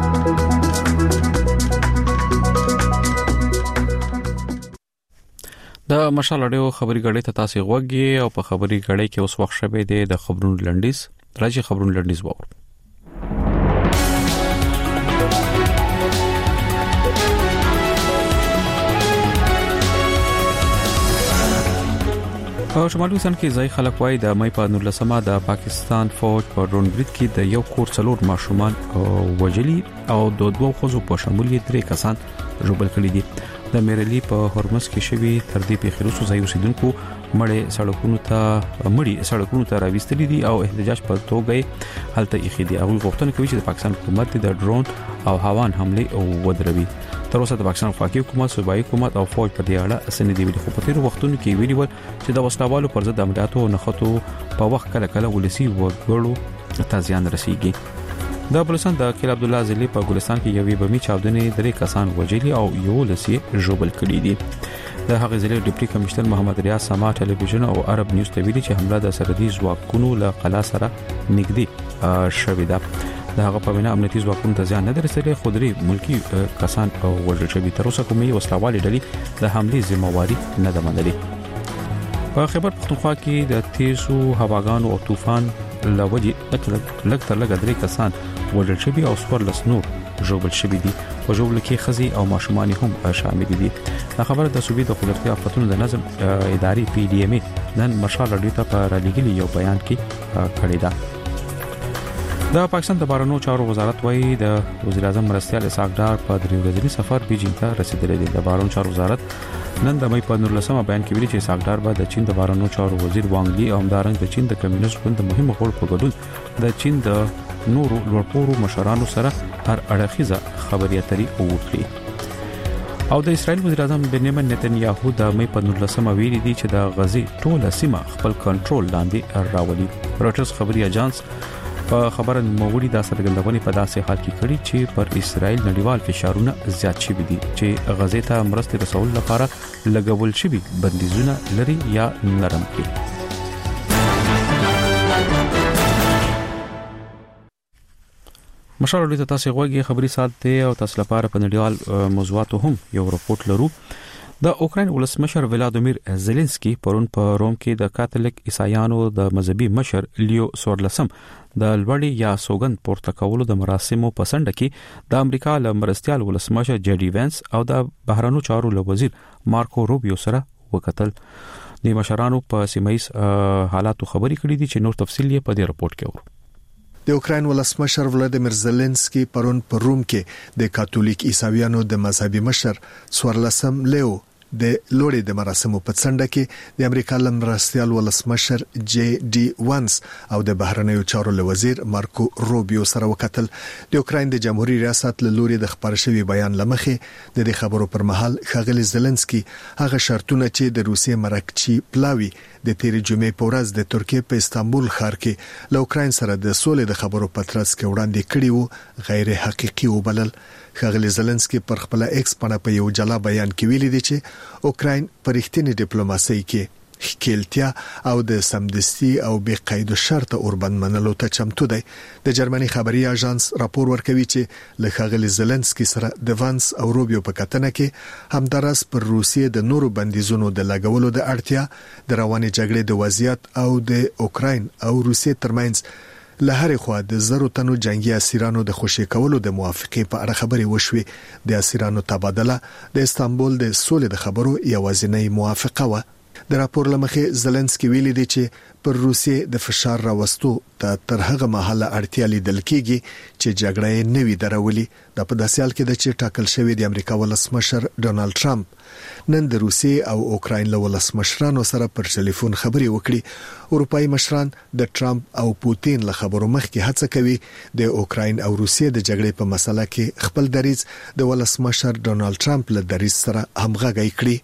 د مشال رادیو خبري غړې ته تاسو غوږی او په خبري غړې کې اوس وخت شوه د خبرونو لنډیز راځي خبرونو لنډیز وور په شمالي وسن کې ځای خلک وای د مې په 19 د پاکستان فوج په ډرون برید کې د یو کور څلور ماشومان وجلی او د دوه خزو په شمول 3 کسان ژوبل کړي دي د میرلی په هرمز کې شوی تر دې په خروسو ځای اوسیدونکو مړې سړکونو ته راوستلې دي او احتجاج په توګه هلته یې دي او غوښتنه کوي چې د پاکستان حکومت د ډرون او هوان حمله ودروي تر اوسه د پاکستان وفاقي حکومت صوبایي حکومت او فوج په دې اړه سندې ویلي خو په تیر وختونو کې ویلي و چې د وسلوالو پر ضد عملیاتو نخښتو په وخت کله ولسی وګړو ته زیان رسیږي د بلوچستان د کیل عبد الله زلی په ګلستان کې یوې بمي چاودنې 3 کسان وجلی او یو لسی ژوبل کړي دي د هغه ضلع ډیپټي کمشنر محمد ریاض سما ټلویزیون او عرب نیوز ته ویلي چې حمله د سرحدي ځواکونو له قلا سره نږدې شوې ده د هغه په وینا امنیتي ځواکونو ته ځان نه درسلې خودري ملکی کسان وژل شوي تر اوسه کومې وسلوالې ډلې د حملې ذمہواری نه ده منلې په خیبر پختونخوا کې د تیزو هواګانو او طوفان لوجي لږ تر لږه 3 کسان وژل شوي او 14 نور ژوبل شوي دي په ژوبل کې خزي او ماشومان هم شامل دي دا خبره د صوبې د قدرتي آفتونو د نظم اداري پی ډی ام نن مشال رادیو ته په رالیږلي یو بیان کې کړی دا د پاکستان د بهرنیو چارو وزارت وايي د وزیر اعظم مرستیال اسحاق ډار په 3 ورځني سفر بیجینګ ته رسیدلی دی د بهرنیو چارو وزارت نن د مې په 19 بیان کې ویلي چې اسحاق ډار به د چین د بهرنیو چارو وزیر وانګ لی او همدارنګ د چین د کمیونست ګوند د مهمو غړو په ګډون د چین د نورو لوړپوړو مشرانو سره هر اړخیزه خبرې اترې وکړي او د اسرایل وزیر اعظم بنیامین نتنیاهو د مې په 19 ویلي دی چې د غزي ټوله سیمه خپل کنټرول لاندې راولي روټرز خبري اژانس په خبره نوموړي د څرګندونې په داسې حال کې کړي چې پر اسرایل نړیوال فشارونه زیات شوي دي چې غزې ته مرستې رسول لپاره لګول شوي بندیزونه لري یا نرم کړي مشال رادیو ته تاسو غوږی خبري سات دی او تاسو لپاره په نړیوال موضوعاتو هم یو رپورت لرو د اوکراین ولسمشر ولادیمیر زيلنسکي پرون په روم کې د کاتولیک عیسایانو د مذهبي مشر لیو 14 د لوړی یا سوګند پورته کولو د مراسمو په سند کې د امریکا له مرستيال ولسمشر جډي وینس او د بهرانو چارو وزیر مارکو روبیو سره وکتل د مشرانو په سیمایي حالاتو خبري کړې دي چې نور تفصیل یې په دې رپورت کې اورو د اوکراین ولسمشر ولادیمیر زيلنسکي پرون په روم کې د کاتولیک عیسایانو د مذهبي مشر 14 لیو د لوړې د مراسمو په څنډه کې د امریکا لمرستيال ولسمشر جی ډي وانس او د بهرنیو چارو وزیر مارکو روبیو سره وکتل د اوکراین د جمهوریت ریاست له لوري د خبر شوی بیان لمخې د دې خبرو پر مهال ښاغلي زيلنسکي هغه شرطونه چې د روسیې مرکچی پلاوی د تیرې جمعې په ورځ د ترکیه په استانبول ښار کې له اوکراین سره د سولې د خبرو پترس کې وړاندې کړي وو غیر حقيقي وبلل ښاغلي زيلنسکي پر خپل ایکس باندې په یو جلا بیان کې ویلي دی چې اوکراین پر اړتینې ډیپلوماسي کې خپلتیا او د سمدستي او بې قید شرط اوربند منلو ته چمتو دی د جرمني خبري اژانس راپور ورکوي چې له ښاغلي زيلنسکي سره د وانس او روبیو په کتنه کې همدارس پر روسیې د نورو بندیزونو د لګولو د اړتیا د روانې جګړې د وضعیت او د اوکراین او روسیې ترمنځ له هرې خوا د زرو تنو جنگي اسیرانو د خوشی کولو د موافقه په اړه خبرې وشوي د اسیرانو تبادله د استانبول د سولې د خبرو یوازینۍ موافقه و د راپور لمخې زيلنسکي ویلي دی چې پر روسیې د فشار راوستو ته تر هغه مهاله اړتیا لیدل کېږي چې جګړه یې نوي درولي د په داسې حال کې د چې ټاکل شوی د امریکا ولسمشر ډونالد ټرمپ نن د روسیې او اوکراین له ولسمشرانو سره پر ټلیفون خبرې وکړي اروپאי مشران د ټرمپ او پوتین له خبرو مخکې هڅه کوي د اوکراین او روسیې د جګړې په مسله کې خپل دریځ د ولسمشر ډونالد ټرمپ له دریځ سره همغږی کړي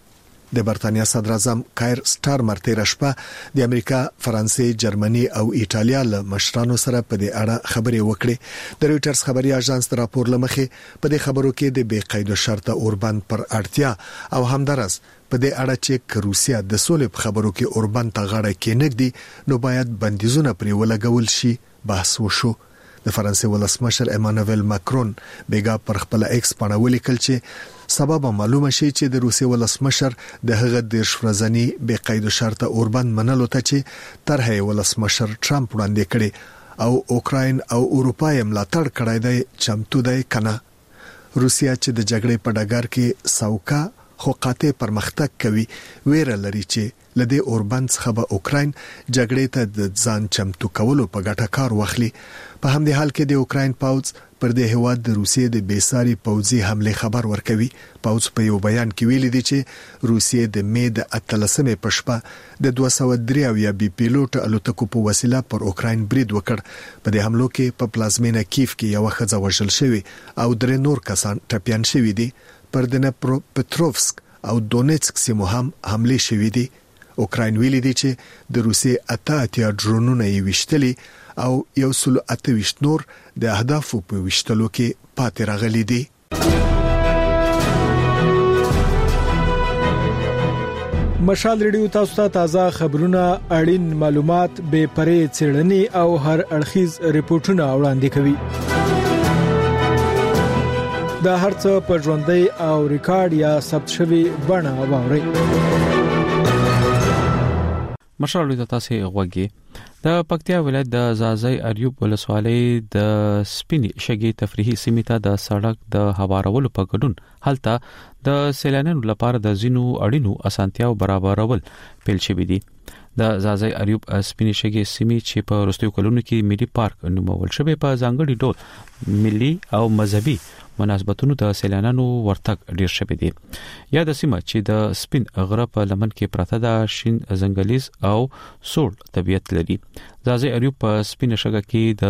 د برتانیا صدر اعظم کایر سټارمر تیر شپه د امریکا، فرانسې، جرمني او ایټالیا له مشرانو سره په دې اړه خبرې وکړې. د رويټرز خبري اژانس راپور لمخې په دې خبرو کې د بې قید شرط اوربند پر اړتیا او همدارس په دې اړه چې روسیا د سولې په خبرو کې اوربند ته غاړه کېنګدي نو باید بندیزونه پرې ولګول شي بحث وشو. د فرانسې ولسمشر ایمانوئل ماکرون بیګا پر خپل ایکس باندې ولیکل چې سبب معلومه شي چې د روسي ولسمشر د هغه د شفرزنی بې قید شرط اوربند منلو ته چې طرحه ولسمشر ټرمپ وړاندې کړي او اوکراین او اروپا یې ملاتړ کړی دی چمتو دی کنه. روسیا چې د جګړې په ډګر کې سوکا خو قاطع پرمختګ کوي ویره لري چې لدې اوربند څخه به اوکراین جګړې ته د ځان چمتو کولو په ګټه کار واخلي. په همدې حال کې د اوکراین پوځ پر دې هواد د روسیې د بیساري پوځي حمله خبر ورکوي. پوځ په یو بیان کې ویلي دی چې روسیې د مې د 13 په شپه د 203 بي پیلوټ الوتکو په وسیله پر اوکراین برید وکړ. په دې حملو کې په پلازمینه کیف کې یو ښځه وژل شوې او درې نور کسان ټپيان شوي دي. پر دنپرو پټروفسک او دونیتسک سیمو هم حمله شوې دي. اوکراین ویلي دی چې د روسیې 88 ډرونونه یې وشتلي او 128 نور د اهدافو په وشتلو کې پاتې راغلي دي. مشال ریډیو تاسو ته تازه خبرونه، اړین معلومات، بې پرې څېړنې او هر اړخیز ریپورتونه وړاندې کوي. دا هرڅه په ژوندۍ او ریکارډ یا ثبت شوی بڼه واوري. مشال ریډیو تاسو غوږی د پکتیا ولایت د زازای اریوب ولسوالۍ د سپینی شګي تفریحي سیمه ته د سړک د هوارولو په ګډون هلته د سیلانیانو لپاره د زینو اړینو اسانتیاو برابرول پیل شوې دي. د زازای اریوب سپینی شګي سیمه چې په وروستیو کلونو کې ملي پارک نومول شوی په ځانګړي ډول ملي او مذهبي مناسبتونو د سیلانیانو ورتګ ډیر شوی دی. یا د سیمه چې د سپین غره په لمن کې پراته د شین ځنګلیز او سوړ طبيعت لري. زازای اریوب په سپین شګه کې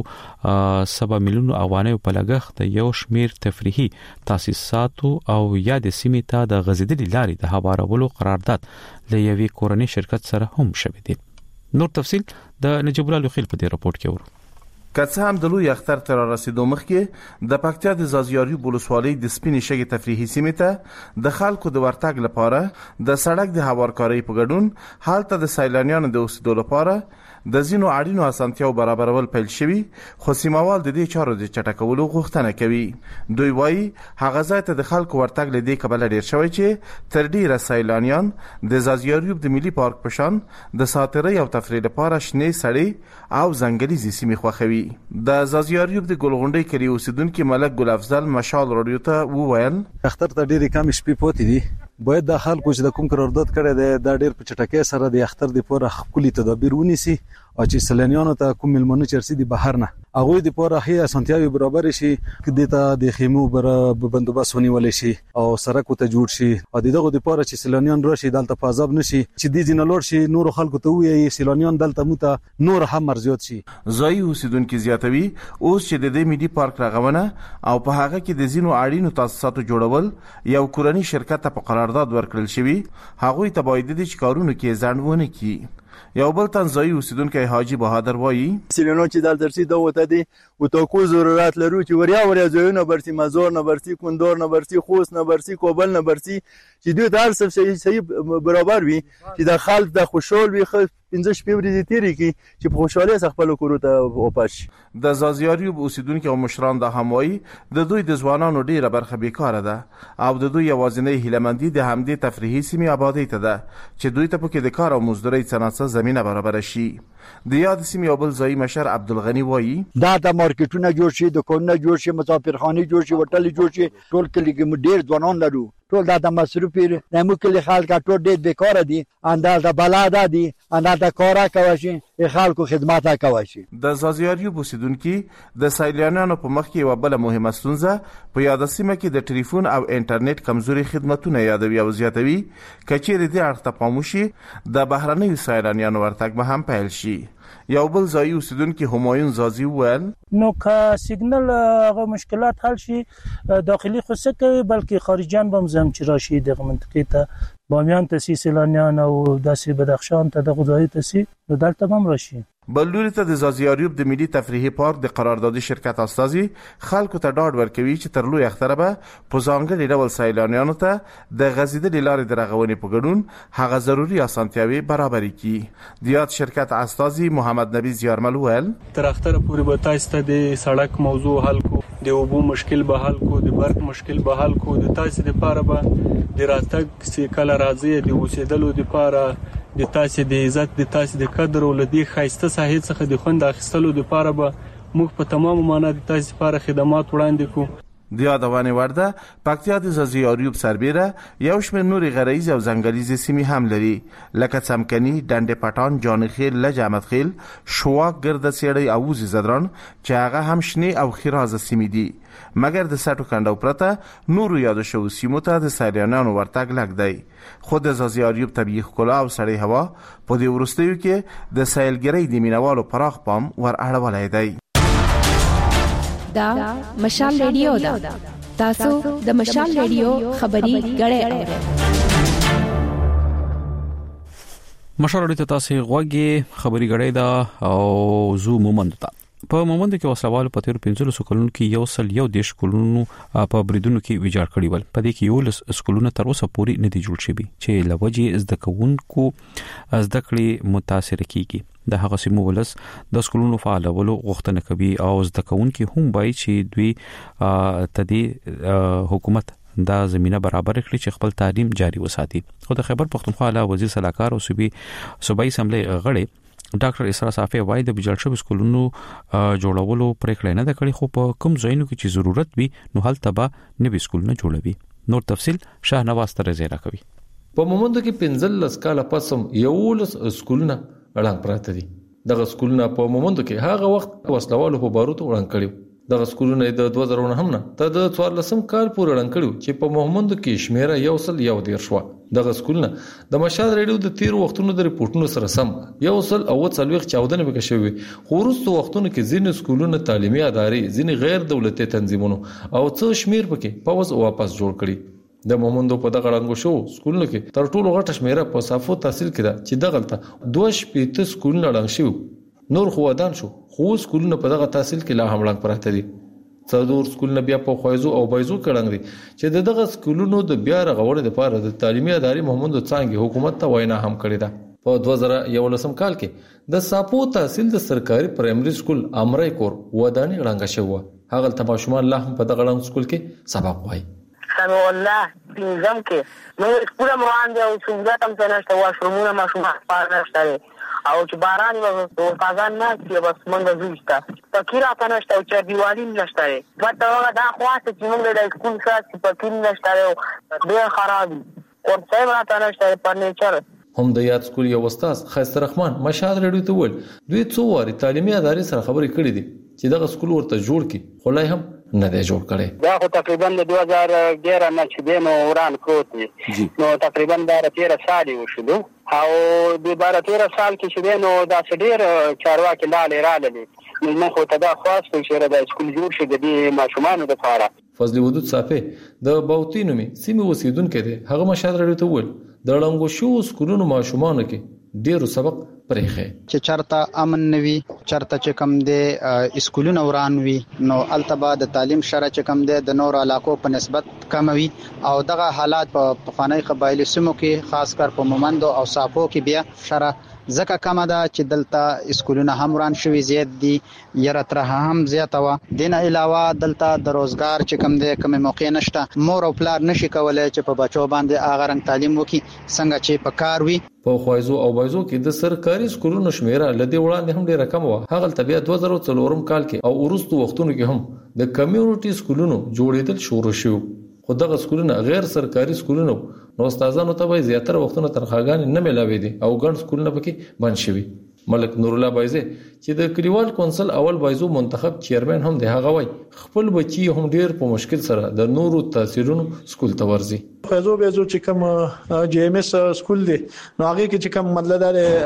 د 2 میلیون افغانیو په لګښت د یو شمیر تفریحي تاسیساتو او یا د سیمې ته د غزیدلي لارې د هوارولو قرارداد له یوې کورنۍ شرکت سره هم شوی دی. نور تفصيل د نجیب الله لوخیل په دې راپورټ کې ورو. کڅ هم د لوی اختر تر رسیدو مخکې د پکتیا د زازیاري بولسوالۍ د سپینې شګې تفریحي سیمه ته د خلکو د ورتګ لپاره د سړک د هوارکارۍ په ګډون حالت د سیلانیانو د اوسېدو لپاره د زینو اړینو اسانتیاو برابرول پیل شوی، خو سیموال د دې چارو د چټکولو غوښتنه کوي. دوی وایي هغه ځای ته د خلکو ورتګ له دې کبله ډیر شوی چې تر ډیره سیلانیان د زازیاریوب د ملي پارک په شان د ساتیرۍ او تفریح لپاره شنې سړې او ځنګلي سیمې خوښوي. د زازیاریوب د ګلغونډۍ کلی اوسیدونکو ملک ګل افضل مشال رادیو ته وویل اختر ته ډیره کم شپې پاتې دي. باید د خلکو چې د کوم قرارداد کړی دی دا ډیر په چټکۍ سره د اختر د پوره خپل تدابیر ونیسي او چې سیلانیانو ته کوم ملمنو چرسي دي بهر نه هغه د پوره هي اسانتیاوي برابر شي کدي ته د خیمو بندوبست ونیول شي او سرک ته جوړ شي او دغه د پوره چې سیلانیان راشي دلته فاضاب نشي چې د دې نلور شي نور خلکو ته وي سیلانیان دلته موته نور هم مرزيات شي. زوی اوسیدونکو زیاتوي اوس چې د دې ملي پارک رغونه او په هغه کې د زینو اړینو تاسیساتو جوړول یو کورنۍ شرکت په قرارداد ورکړل شوی، هغه ته باید د کارونو کې ځانونه کی. یو بل تنزایی اوسیدونکو حاجی بهادر وایي سیلانیان چې دلته درسي دا وته دي او تو کو ضرورت لرو چې وریا ځایونه برسي مزار نه برسي کندور نه برسي خوست نه برسي کابل نه برسي چې دوی هر څه صحیح برابر وي چې د خلک د خوشحال وي 15 شپې ورځې تیری کی چې په خوشاله خپل کورو ته واپس. د زازیاریوب اوسیدونکو او مشران د هموي د دوی د ځوانانو ډیره برخه بیکاره ده او د دوی یوازینۍ هیلمندي د همدې تفریحي سیمې آبادی ته ده چې دوی ته پکې د کار او مزدوري صنعت زمينه برابر شي. د یاد سیمې او بل ځای مشر عبدالغنی وایي دا د مارکیټونه جوړ شي، دکانونه جوړ شي، مسافرخانه جوړ شي، هوټل جوړ شي، ټول کلی کې ډیر ځوانان لرو، ټول د مصرف نه مکل خلک ټول ډیر بیکاره دي، انداز بلاد دي، انداز کارا کوي شي، خلکو خدمات کوي شي. د زازیاریوب اوسیدونکو د سیلانیانو په مخ کې وبله مهمه ستونزه په یاد سیمه کې د ټلیفون او انټرنیټ کمزوري خدماتونه یادوي او زیاتوي. کچېر دې اړه ته پاموشي د بهرنۍ سیلانیانو ورتګ به هم پیل شي. یو بل ځای اوسیدونکو همایون زازی وویل نو که سیګنل هغه مشکلات حل شي داخلي خو څه کوي بلکې خارجيان به هم چې راشي د منطقې ته بامیان ته سي سیلانیان او داسې بدخشان ته د غذایی ته سي نو دلته هم راشي. بلوري ته د زازیاریوب د ملي تفریحي پارک د قراردادي شرکت استازي خلکو ته ډاډ ورکوي چې تر لوی اختره به په ځانګړي ډول سیلانیانو ته د غزیدلې لارې د رغونې په ګډون هغه ضروري اسانتیاوي برابر کړي. د یاد شرکت استازي محمد نبی زیارمل ویل تر اختره پورې به تاسو ته د سړک موضوع حل کو، د اوبو مشکل به حل کو، د برق مشکل به حل کو، د تاسو لپاره به د راتګ سیکل راځي د اوسېدلو لپاره د تاسو د عزت د تاسو د قدر او لدی خاصه ساحې څخه د خوند اخیستلو لپاره به موږ په تمام معنا د تاسو لپاره خدمات وړاندې کوو. د یادونه ورده پکتیا د زازیاریوب سربیره یو شمېر نوري غریزي او ځنګلیزي سیمې هم لري لکه څمکني، ډنډ پټان، جانخیل، لج احمد خیل، شواک، ګرد سیړی او وزي زدران چې هغه هم شنه او خیرازه سیمې دي. مګر د سټو کندو پرته نورو یاد شو سیمو ته د سیلانیانو ورتګ لګ دی. خود زازیاریوب طبيعي ښکلا او سړی هوا په دې ورستیو کې د سیلګرۍ د مینوالو پراخ پام ور اړولای دی. دا مشال ریډیو دا تاسو د مشال ریډیو خبري غړې مشال ریډیو تاسو غوږی خبري غړې دا او زو مومند تا په مومند کې وسوال په تیر 15 کلونو کې یو سل یو دیش کلونو په بریدونو کې ویجاړ کړي ول. په دې کې یو لس سکولونه تر اوسه پورې نه دي جوړ شوي چې لوجې زده کوونکو زده کړې متاثر کیږي. د هغه سیمو ولس د سکولونو فعالولو غوښتنه کوي او زده کوونکي هم وایي چې دوی تدي حکومت دا زمينه برابر کړي چې خپل تعلیم جاري وساتي. خو د خیبر پختونخوا علاوه وزیر صلاحکار او صوبایي اسمبلی غړي ډاکټر اسرا صافي وايي د بجال شوی سکولونو جوړولو پریکړه نه ده کړې خو په کوم ځایونو کې چې ضرورت وي نو هلته به نوي سکولونه جوړوي. نور تفصيل شاهنواز ترزیرا کوي. په مومند کې 15 کاله پسم یو لس سکولونه اړه پراته دي. دغه سکولونه په مومند کې هغه وخت وسلوالو په باروتو وړاندې کړي. دغه سکولونه د 2009 هم نه ته د 14 کال پورې وړاندې کړي چې په مومند کې شمیره یو سل یو ډیر شو. دغه سکولونه د مشال ریډیو د تیر وختونو د ریپورتونو سره سم یو سل او 14 به کشوي. خو وروسته وختونو کې ځینې سکولونه تعلیمي ادارې، ځینې غیر دولتي تنظیمونو او څو شمیر پکې پاوز واپس جوړ کړي. د مومندو په دغه رنګو شو سکولونو کې تر ټولو غټه شمیره په صافو تحصیل کړه چې دغلته 2 سکولونه اړه شو. نور خو ودان شو خو سکولونه په دغه تحصیل کې لا هم وړاندې پراته دي. څلور سکولونه بیا په خوایزو او بایزو کړنګ دي چې دغه سکولونو د بیا رغونې لپاره د تعلیمي ادارې محمد څانګي حکومت ته وینا هم کړې ده. په 2011 کال کې د ساپو تحصیل د سرکاري پرایمري سکول امرای کور ودانې وړاندې شو. هغه ته ماشومان لا هم په دغه ړنګ سکول کې سبق وایي. سمو الله پینځم کې نو سکول روان دي او څنګه تم څنګه نشته واشرومونه ماشومان پاره نشته او چې باران و پازان نه چې بس مونږ زوښتا فقیر اته نشته او چې دیوالین نشته بټه دا خواته چې مونږ د سکول سره فقیر نشته ډېر خراب او څه راته نشته فرنیچر. هم د یاد سکول یو استاد خیست رحمان مشال ریډیو ته ول دوی څو واري تعلیمي ادارې سره خبرې کړې دي چې دغه سکول ورته جوړ کړي خو لای هم نه دی جوړ کړي. دا خو تقریبا د 2011 نه چې دینو وران کوت نو تقریبا دا 13 سال وشو او د 13 سال کې چې دینو دا ډېر چارواکي لاله رااله نو خو ته دا خاص چې دا سکول جوړ شي د دې ماشومان لپاره. فضل ودود صافي د باوتی نومي سیمه اوسیدونکو دی. هغه مشال ریډیو ته ول د لنګو شو سکولونو ماشومان کې ډیرو سبق پرېخه چې چرته امن نوي چرته چې کم دي سکولونه وران وي نو التبا د تعلیم شره چې کم دي د نور علاقو په نسبت کم وي او دغه حالات په پخوانی قبایلی سیمو کې خاص کر په مومندو او صافو کې بیا شره زکه کم ده چې دلته سکولونه هم وران شوي زیات دي یره تر هم زیاته و. دین علاوه دلته د روزګار چې کم دي کوم موقع نشته. مور او پلار نشي کولای چې په بچو باندې اغه رنګ تعلیم وکي څنګه چې په کار وي. په خوایزو او بایزو کې د سرکاري سکولونو شمیره لدی وړاندې هم ډیره کم و. هغه طبيعه 2004 کال کې او ورستو وختونو کې هم د کمیونټي سکولونو جوړېدل شروع شو. خو دغه سکولونه غیر سرکاري سکولونه نو استادانو ته به زیاتره وختونه تنخواګان نه ملاوي دي او ګڼ سکولونه پکې بند شوي. ملک نور الله بایزه چې د کلیوال کونسل اول بایزو منتخب چیرمن هم دی هغه وای خپل بچي هم ډیر په مشکل سره د نورو تاثیرونو سکول ته ورځي. فیضو بیزو چې کوم جی ام اس سکول دی نو هغه کې چې کوم مطلب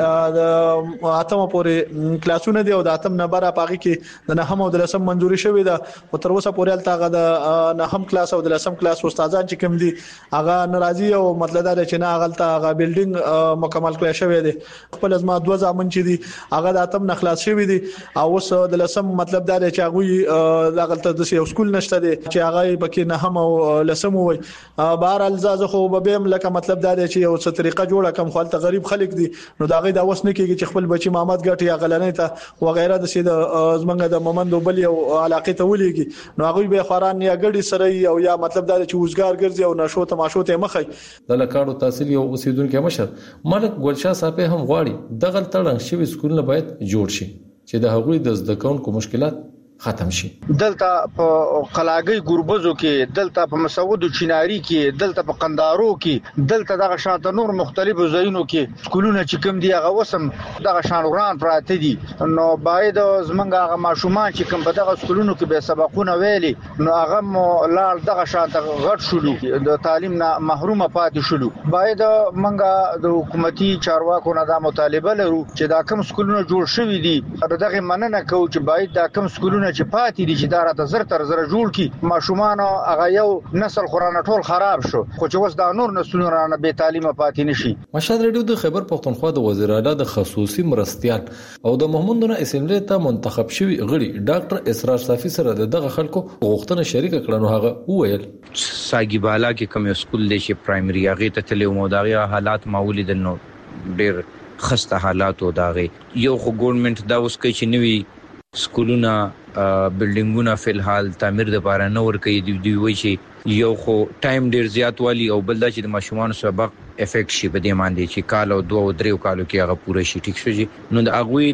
د اتمه پورې کلاسونه دی او د اتم نه بار پاږي کې د نهم او د لسم منځوري شوی دا او تر اوسه پورې الته د نهم کلاس او د لسم کلاس استادان چې کوم دي هغه ناراضي او مطلب دا چې نه هغه هغه بلډینګ مکمل کړی شوی دی. خپل ازما دوه ځامن چې دي هغه د اتم نه خلاص شوی دی او اوس د لسم مطلب دا چې هغه دغلته د یو سکول نشته دی چې هغه پکې نهم او لسم وای بهر الزازه خو به لکه مطلب دا دی چې یو څه طریقه جوړه کم خپل غریب خلک دي نو دا غي دا وس نه کیږي چې خپل بچي محمد ګټي یا غلنې ته وغیرہ د سید زمنګ د مومند بل یو علاقه ته ولېږي نو هغه به خوران یا ګډي سره او یا مطلب دا چې وزګار ګرځي او نشو تماشو ته مخې د لکاړو تحصیل یو اوسیدونکو مشر ملک ګلشاه صاحب هم غواړي دغه تړنګ شوی سکولونه باید جوړ شي چې د هغوی د زده کوونکو مشکلات ختم شي. دلته په قلاګي ګوربزو کې دلته په مسعود چیناری کې دلته په قندارو کې دلته دغه شاته نور مختلفو ځایونو کې سکولونه چې کوم دی هغه وسم دغه شانوران پراته دي نو باید زمونږ هغه ماشومان چې کوم په دغه سکولونو کې به سبقونه ویلي نو هغه لار دغه شاته غټ شولو د تعلیم نه محروم پاتې شولو. باید منګه د حکومتي چارواکو نه دا مطالبه لرو چې دا کوم سکولونه جوړ شوي دي دغه مننه کوو چې باید دا کوم سکولونه چې پاتې دي چې دا راته زر تر زر جوړ کی ماشومان هغه یو نسل قرآن ټول خراب شو خو چې وس دا نور نسلونه رانه به تعلیمه پاتې نشي. مشهد ریډیو د خیبر پختونخوا د وزیر اعلی د خصوصي مرستيال او د محمدونه اسمبلی ته منتخب شوی غړي ډاکټر اسرار صافي سره دغه خلکو غوښتنه شریک کړه نو هغه وویل ساګي بالا کې کوم سکول دی چې پرایمري هغه ته تلو مو دغه حالات معمولی د نو ډیر خسته حالات او دغه یو خو ګورنمنت دا اوس کوي چې نوی سکولونه بلډینګونه فلحال تعمیر د لپاره نه ور کوي دی وی شي یو خو ټایم ډیر زیات والی او بل دا چې د ماشومان سبق افیکټ شي په دې باندې چې کال او 2 او 3 کالو کې هغه پوره شي ټیک شي نو د اغوی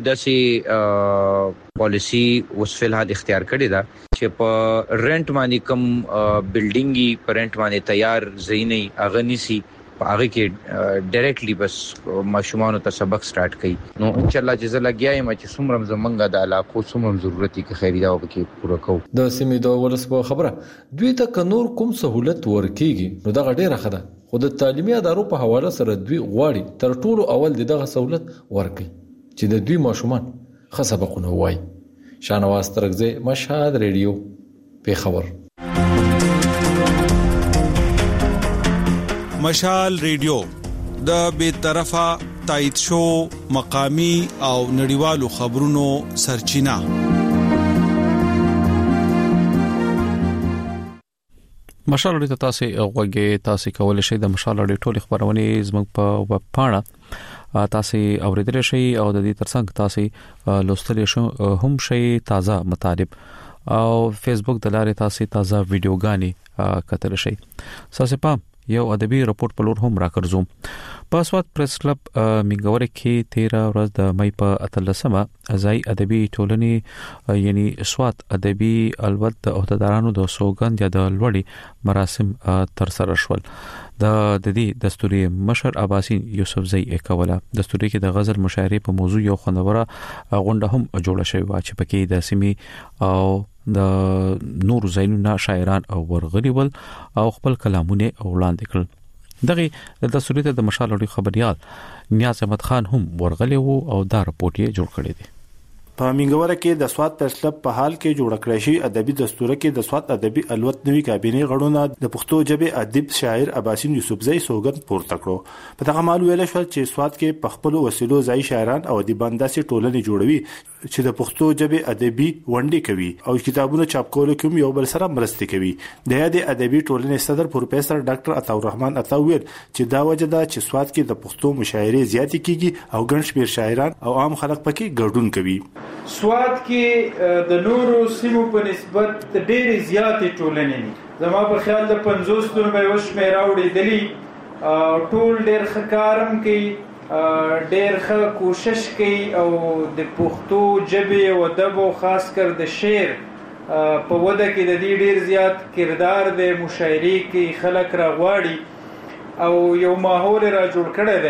داسې پالیسی اوس فلحال اختیار کړی دا چې په رنٹ باندې کم بلډینګي په رنٹ باندې تیار زینې اغنيسي هغه کې ډایرکټلی بس ماشومان ته سبق سٹارټ کړي نو ان شاء الله چې زلګیاي ما چې څومره زمونږه د علاقو څومره ضرورت کې خیریدا او کې پوره کوو. د سیمې د ولسبو خبره دوی ته کنور کوم سہولت ورکیږي نو دا ډیره خده خو د تعلیمي ادارو په حواله سره دوی غواړي تر ټولو اول دغه سہولت ورکړي چې د دوی ماشومان ښه سبقونه وایي. شانواز ترغزه مشهد ریډیو په خبر. مشال ریډیو د بې طرفه تایید شو مقامی او نړیوالو خبرونو سرچینه. مشال ریډیو تاسو غوږی تاسو کولای شئ د مشال ریډیو ټول خبرونه زموږ په ویب پاڼه تاسو اوریدل شئ او د دې ترڅنګ تاسو لوستل شئ هم شئ تازه مطالب او فیسبوک د لارې تاسو تازه ویډیوګانی کتل شئ. تاسو په یو ادبي رپورت په لور هم راکړزو. پاسواد پریس کلب میګور کې 13 ورځ د مې په 13مه ازای ادبي ټولنې یعنی سواد ادبي الوت د عہدیدارانو د سوګند یا د لوړی مراسم تر سره شول. د دې دستوري مشر عباسین یوسف زئی کوله دستوري کې د غزل مشاعره په موضوع یو خوندوره غونډه هم جوړه شوې و چې پکې د سیمې او د نور زینونه شاعران او ورغلي ول او خپل کلامونه وړاندې کړل. دغه د دستوري ته د مشال اړیو خبريال نیاز احمد خان هم ورغلي وو او دا رپورت یې جوړ کړی دی. په منګوره کې د سواد پرسلب په حال کې جوړ کړی شي ادبي دستور کې د سواد ادبي الوت نوي کابینه غړونه د پښتو ژبه ادیب شاعر عباسین یوسف زئی سوګند پورته کړو. په دغه مال ویل شو چې سواد کې په خپل وسیلو ځای شاعران او ادیبان داسې ټولنې جوړوي چې د پښتو ژبه ادبي ونډه کوي او کتابونو چاپ کولو کې یو بل سره مرسته کوي. د یادې ادبي ټولنې صدر پروفیسور ډاکټر عطا الرحمن عطا ویل چې دا وجه ده چې سواد کې د پښتو مشاعره زیاتې کیږي او ګڼ شمېر شاعران او عام خلک پکې ګډون کوي. سواد کې د نورو سیمو په نسبت ډېرې زیاتې ټولنې دي. زما په خیال د 50 تر به وشمېر اوریدلي ټول ډېر ښه کارم کوي ډېر ښه کوشش کوي او د پښتو ژبې او ادب او خاص کر د شعر په وده کې د دې ډېر زیات کردار دی. مشاعرې کې خلک راغواړي او یو ماحول را جوړ کړی دی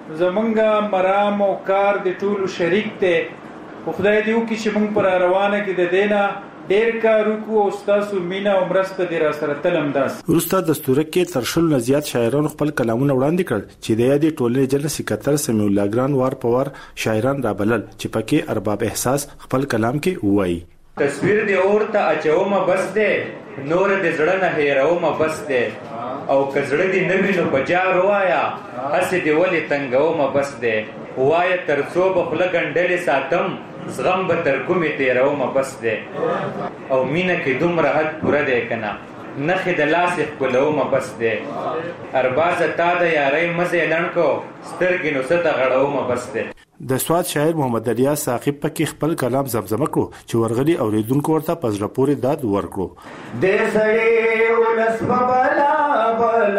زمونږ مرام او کار د ټولو شریک دی. خدای دې وکړي چې موږ پر روانه کې د دینه ډیر کار وکړو او تاسو مینا او مرسته دې را سره تلم داس. وروسته د ستورک کې تر شل نه زیات شاعرانو خپل کلامونه وړاندې کړ چې د یادې ټولنې جنرال سکرټر سمیع الله ګران وار په وار شاعران را بلل چې پکې ارباب احساس خپل کلام کې وایي. تصویر دې اورته اچوم بس دې نور دې زړه نه هېروم بس دې او کزړه دې نوی نو بجار وایا هسه دې ولې تنګوم بس دې وایا ترڅو بخله ګنډلې ساتم زغم به تر کومې تیروم بس دې او مینه کې دومره حد پوره دی کنه نخې د لاسې ښکلوم بس دې اربازه تا د یارۍ مزې لنډ کو سترګې نو څه ته غړوم بس دې. د سواد شاعر محمد الیاس ثاقب پکې خپل کلام زمزمه کړو چې ورغلي اوریدونکو ورته پزړه پورې داد ورکړو. د سړی ولس بلا بل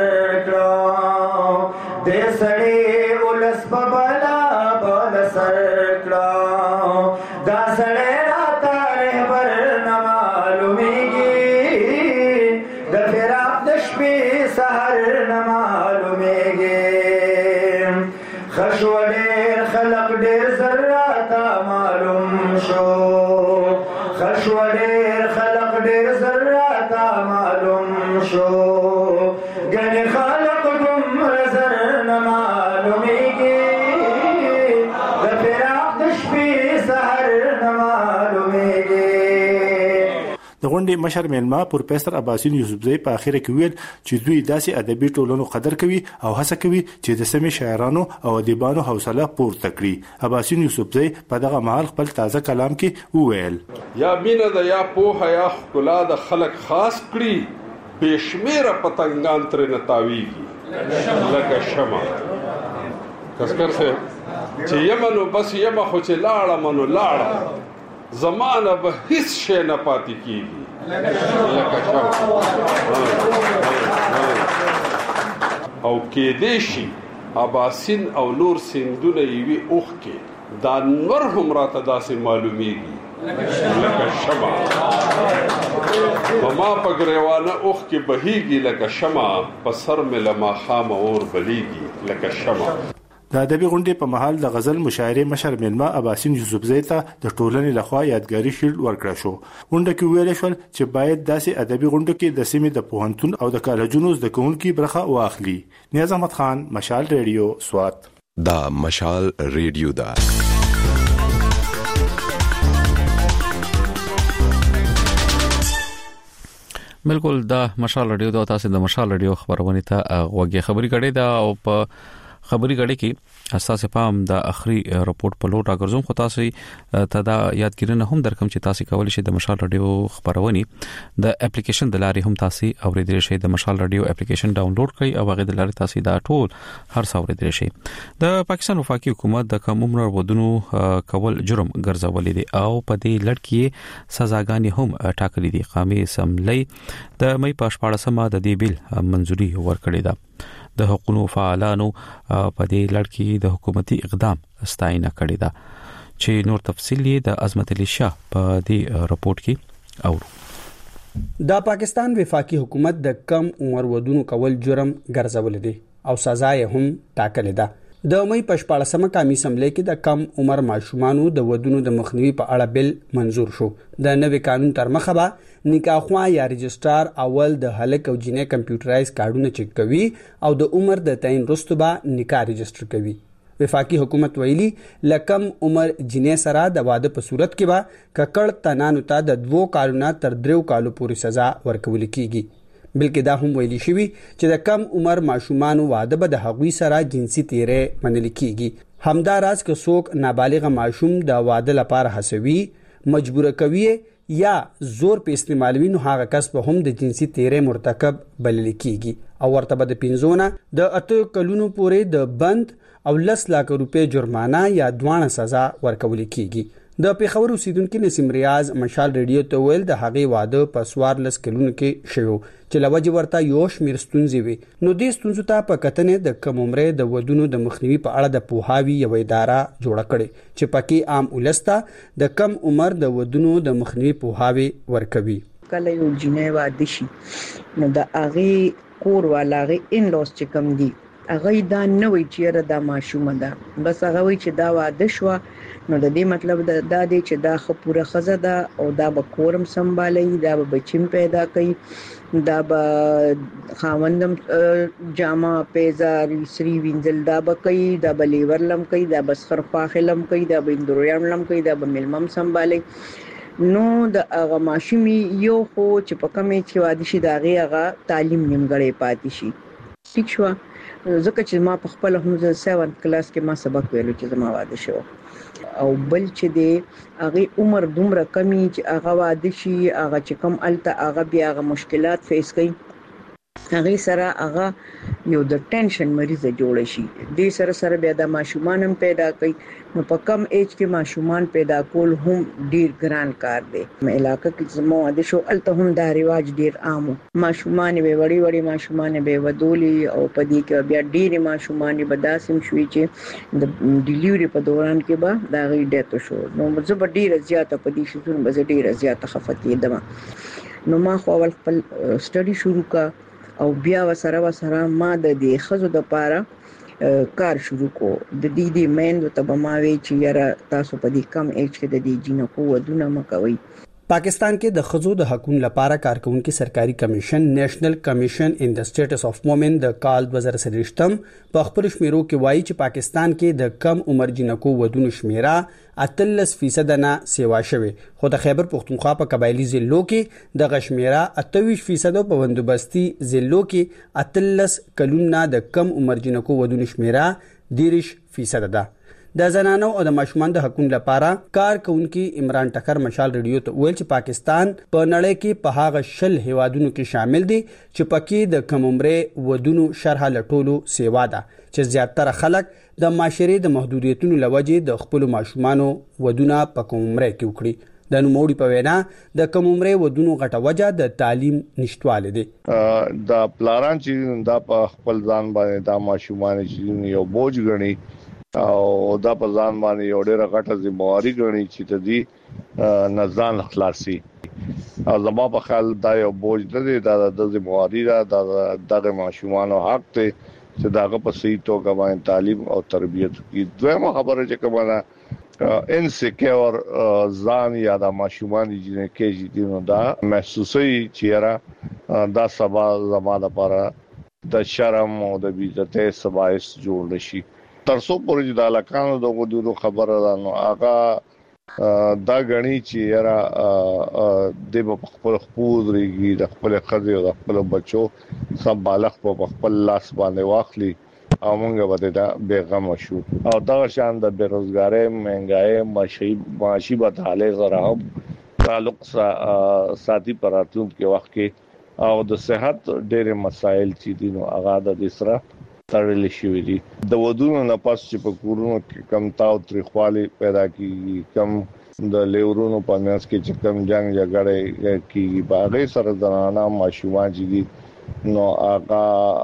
سرکړو د سړی ولس بلا بل سرکړو دا سړی راته رهبر نه معلومیږي د فراق د شپې سحر نه معلومیږي خشوړې خلق ډېر ذراته معلوم شو خشوړې خلق ډېر ذراته معلوم شو ګنې خلق دومره زر نه معلومیږي د فراق د شپې سحر نه معلومیږي. د غونډې مشر میلمه پروفیسور عباسین یوسفزئی په اخر کې ویل چې دوی داسې ادبي ټولنو قدر کوي او هڅه کوي چې د سیمې شاعرانو او ادیبانو حوصله پورته کړي. عباسین یوسفزئی په دغه مهال خپل تازه کلام کې وویل یا مینه د یا پوهه یا ښکلا د خلک خاص کړي بشمیره پتنګان تر نتاویږي لکه شمع تذکر سے چې یمنو بس یمه خو چې لاړه منو لاړه زمانه به هیڅ شی نه پاتې کیږي لکه شمع او کېدې شي اباسین او نور سیندونه یوي اوخ کې دا نور هم راته داسې معلومیږي لکه شمع وما په ګریوانه اوخ کې بهیږي لکه شمع په سر مې له ماښامه اور بلیږي لکه شمع. د ادبي غونډې په مهال د غزل مشاعرې مشر میلمه عباسین یوسفزئی ته د ټولنې لخوا یادګاري شیلډ ورکړل شو. غونډه کې ویل شو چې باید داسې ادبي غونډو کې د سیمې د پوهنتون او د کالجونو زده کوونکي برخه واخلي. نیاز احمد خان، مشال ریډیو، سوات. دا مشال ریډیو دا بالکل دا مشال ریډیو دا تاسو د مشال ریډیو خبرونه ته غوږی خبري کړي دا او په خبري غړي کې اساس پام د اخري رپورت په لوټ راګرځم خو تاسو ته دا یادګیرنه هم درکم چې تاسو کولای شئ د مشال رادیو خبرونه د اپلیکیشن د لارې هم تاسو اوریدل شئ. د مشال رادیو اپلیکیشن ډاونلوډ کړئ او هغه د لارې تاسو دا ټول هر څو اوریدل شئ. د پاکستان وفاقي حکومت د کم عمر ودونو کول جرم ګرځولې دي او په دې لړ کې سزاګانې هم ټاکلې دي. قومي اسمبلی د مې په 14مه د دې بیل منځوري ورکړې ده. د حقوقو فعالانو په دې لړ کې د حکومتي اقدام ستاینه کړې ده چې نور تفصیل یې د عظمت علي شاه په دې رپورت کې اورو. د پاکستان وفاقي حکومت د کم عمر ودونو کول جرم ګرځولې دي او سزا یې هم ټاکلې ده. د مې په 14مه قومي اسمبلی کې د کم عمر ماشومانو د ودونو د مخنیوي په اړه بل منزور شو. د نوې قانون تر مخه به نکاح یا رجستر اول د هلک او جنې کمپیوټرایز کارډونه چک کوي او د عمر د تعین وروسته به نکاح رجستر کوي. وفاقي حکومت ویلي لکم عمر جنې سره د واده په صورت کې به ککړ تنانو ته د 2 کالونو تر 3 کالو پورې سزا ورکول کیږي. بلکې دا هم ویلي شوی چې د کم عمر ماشومانو واده به د هغوی سره جنسي تیرې منل کیږي. همداراز که څوک نابالغ ماشوم د واده لپاره هڅوي، مجبور کوي یا زور په استعمالوي نو هغه کس به هم د جنسي تیرې مرتکب بلل کیږي او ورته به د 15 د 8 کلونو پورې د بند او 10 لک روپے جرمانه یا دوانه سزا ورکول کیږي. د پیښور اوسیدونکو نسیم ریاض مشال ریډیو ته ویل د هغه واده په 14 کلونو کې شوی چې لوجه ورته یو شمیر ستونزې وي. نو دې ستونزو ته په کتنې د کم عمر د ودونو د مخنیوي په اړه د پوهاوی یو اداره جوړ کړي چې پکې عام ولسته د کم عمر د ودونو د مخنیوي پوهاوی ورکوي. کله یو جنې واده شي نو د هغه کور والاغه ان لوس چې کم دي هغه دا نه وی چې دا ماشومه ده، بس هغه وی چې دا واده شو، نو د دې مطلب دا دی چې دا خو پوره خزه ده او دا به کورم سنبالي، دا به بچیم پیدا کوي، دا به خاوندم جامه پیزا سری وینځل دا به کوي، دا به لیور لم کوي، دا به سخرخواخلم کوي، دا به اندرویان لم کوي، دا به ملمم سنبالي. نو د هغه ماشومي یو خو چې په کومه چې واده شي دا هغه تعلیم نیمګړی پاتې شي. ٹھیک شو، ځکه چې ما په خپل هم 7 کلاس کې ما سبق ویلو چې زما واده شو، او بل چې دی هغه عمر دومره کمی چې هغه واده شي، هغه چې کم الته هغه بیا هغه مشکلات فیس کوي، هغه سره هغه یو د ټینشن مریض جوړ شي، دې سره بیا د ماشومان هم پیدا کوي. نو په کم ایج کې ماشومان پیدا کول هم ډیر ګران کار دی. مې علاقې کې زمو د شو الته هم دا رواج ډیر عام، ماشومان به وړي ماشومان به ودولي، او په دې کې بیا ډیر ماشومان به داسم شوي چې د ډیلیوري په دوران کې به دا غي ډیته شو. نو زه به ډیر زیاته په دې شتون به ډیر زیاته خفه کېدم. نو ما خو اول خپل سټډي شروع کا، او بیا وسره ما د دې خزو د پاره کار شروع کو. د دې مېند ته بماوي چې یاره تاسو په دې کم ایج کې د دې جنکو ودونه مکوي. پاکستان کې د خزو د حقوقو لپاره کارکونکو سرکاري کمیشن نېشنل کمیشن ان د سټیټس اف وومن د کال 2023 په خپل شمیرو کې وایي چې پاکستان کې د کم عمر جنکو ودونو شمیره 38% نه سیوا شوه، خو د خیبر پختونخوا په قبایلی ضلعو کې د غشمیره 28% په بندوبستي ضلعو کې 38 کلونه د کم عمر جنکو ودونو شمیره 30% ده. د زنانو او د ماشومان د حقوقو لپاره کارکونکو عمران ټکر مشال ریډیو ته ویل چې پاکستان په نړۍ کې په هغه 10 هیوادونو کې شامل دي چې پکې د کم عمره ودونو شرح لټولو سیوا ده، چې زیاتره خلک د معاشري د محدودیتونو لوجې د خپل ماشومانو ودونه په کم عمره کې وکړي. د نوموړي په وینا د کم عمره ودونو غټه وجه د تعلیم نشټواله دي. د پلاران چې د خپل ځان باندې د ماشومان چې یو بوج غني او دا په ځان باندې یو ډېر غټه ذمہواری غني چې د دې نزان خلاصي، او زما په خیال دا یو بوج نه دی، دا د ذمہواری دا د ماشومان حق ته چې داغه په صحیح توګه باندې تعلیم او تربیت کی. دویمه خبره چې کومه انسیکیور ځان یا د ماشومان چې دینو دا محسوسي چیرې دا سبا زماده لپاره د شرم او د بیزته سبایس جوړ شي. ترڅو پورې د علاقانو د غوډو خبره ده، نو هغه دا غني چې یاره د خپل خپودريږي د خپل خزي او د خپل بچو سم بالغ په خپل لاس باندې واخلي، او موږ به دا بیغم شو. او دا شان د بیروزګارۍ مهنګای معاشي بدحالۍ سره هم تعلق ساتي پراتون کې وخت کې، او د صحت ډېر مسایل چې دي نو هغه د سره تړل شوی دي. د ودونو نه پس چې په کورونو کې کم تاو تریخوالي پیدا کیږي، کم د لیورونو په منځ کې چې کم جنگ جګړه کیږي، باغې سره زنانه ماشومان چې دي نو هغه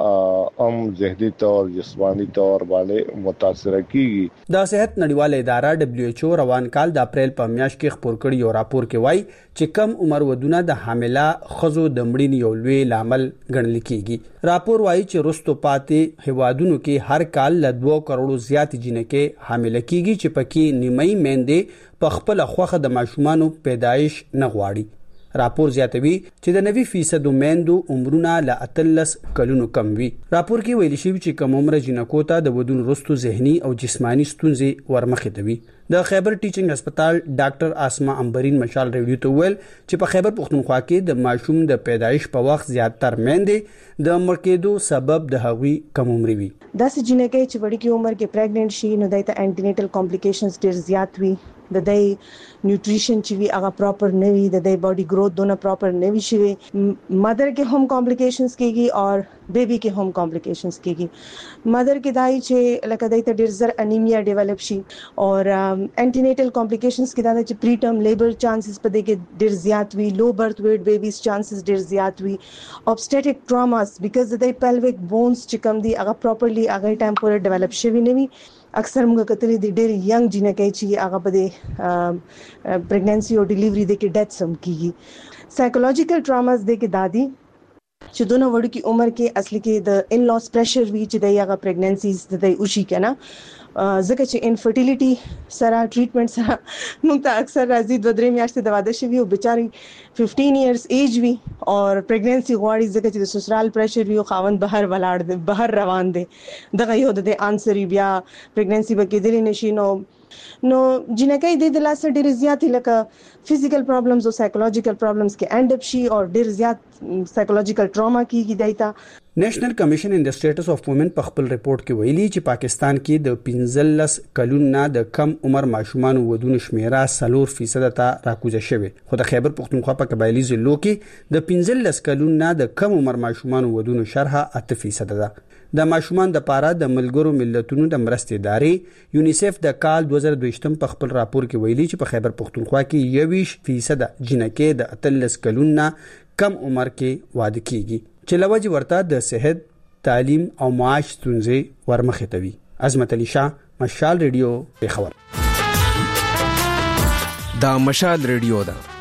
ذهني تور جسمانی تور باندې متاثر کیږي. د صحت نړیواله اداره WHO روان کال د اپریل په میاشت کې خبر کړی یو راپور کې وایي چې کم عمر ودونه د حامله خزو د مړینې یو لوی لامل ګڼل کیږي. راپور وایي چې رستو پاتې هیوادونو کې هر کال ل 2 کروڑو زیات جنکې حامله کیږي چې پکې نیمه میندې په خپل خوخه د ماشومانو پیدایش نه غواړي. راپور زیاتوي چې د 90% میندو عمرونه ل 13 کلونو کم وي. راپور کې ویل شوی چې کم عمر جنکو ته د ودون رستو ذهني او جسمانی ستونزې ورمخې دوي. د خیبر ټیچینګ هسپتال ډاکټر اسما امبرین مشال ریډیو ته ویل چې په خیبر پختونخوا کې د ماشوم د پیدایش په وخت زیاتره میندې د مړ کېدو سبب د هغوی کم عمر وي. داسې جنکې چې وړي کې عمر کې پریګننټ شي نو دایته انټینیټل کمپلیکیشنز ډېر زیات وي، د دای نیوټریشن چې وی هغه پراپر نه وي، د دای باډي گروث دونه پراپر نه وي شي، مدر کې هم کمپلیکیشنز کېږي او بیبي کې هم کمپلیکیشنز کېږي. مدر کې دای چې لکه دایته ډېر زر انیمیا ډیولپ شي، او انټینیټل کمپلیکیشنز کې دا چې پری ټرم لیبر چانسز په دې کې ډېر زیات وي، لو برث ویټ بیبیز چانسز ډېر زیات وي، obstetric traumas because د pelvic bones چې کوم دي هغه پراپرلی هغه ټایم پورې ډیولپ شوی نه وي. اکثر موږ کتلې دي ډېر ینګ جنکې چې هغه په دې پریګننسي او ډیلیوري د کې ډیث هم کیږي. سایکولوژیکل ټراماز د کې دادي چې دونه وړو کې عمر کې اصلي کې د ان لاس پریشر وی چې د یغه پریګننسیز د وشي کنه ځکه چې انفرټیلیټي سره ټریټمنټ سره موږ ته اکثر راځي 2-3 میاشتې د واده شوی او بچاري 15 ایئرز ایج وی او پریګننسي غواړي ځکه چې د سوسرال پریشر وی او خاوند بهر ولاړ دی بهر روان دی دغه یو د انسر بیا پریګننسي به کېدلی نشي نو جنکې د لاسه ډېر زیات لکه فزیکل پرابلمز او سایکولوژیکل پرابلمز کې اند اپ شي او ډېر زیات سایکولوژیکل ټراما کیږي دایته. نېشنل کمیشن ان د سټیټس اف وومن په خپل ریپورت کې ویلي چې پاکستان کې د 15 کلونو نه د کم عمر ماشومان ودونو شمیره 4% ته راکوزه شوه خو د خیبر پختونخوا په قبایلی ضلعو کې د 15 کلونو نه د کم عمر ماشومان ودونو شرح 8% ده. د ماشومان د پاره د ملګرو ملتونو د مرستې ادارې یونیسف د کال 2022 په خپل راپور کې ویلي چې په خیبر پختونخوا کې 20% جنکې د 13 کلونو نه کم عمر کې واده کیږي چې لوجه ورته د صحت تعلیم او معاش ستونزې ورمخې توي. عظمت علي شاه، مشال ریډیو، پیښور. دا مشال ریډیو ده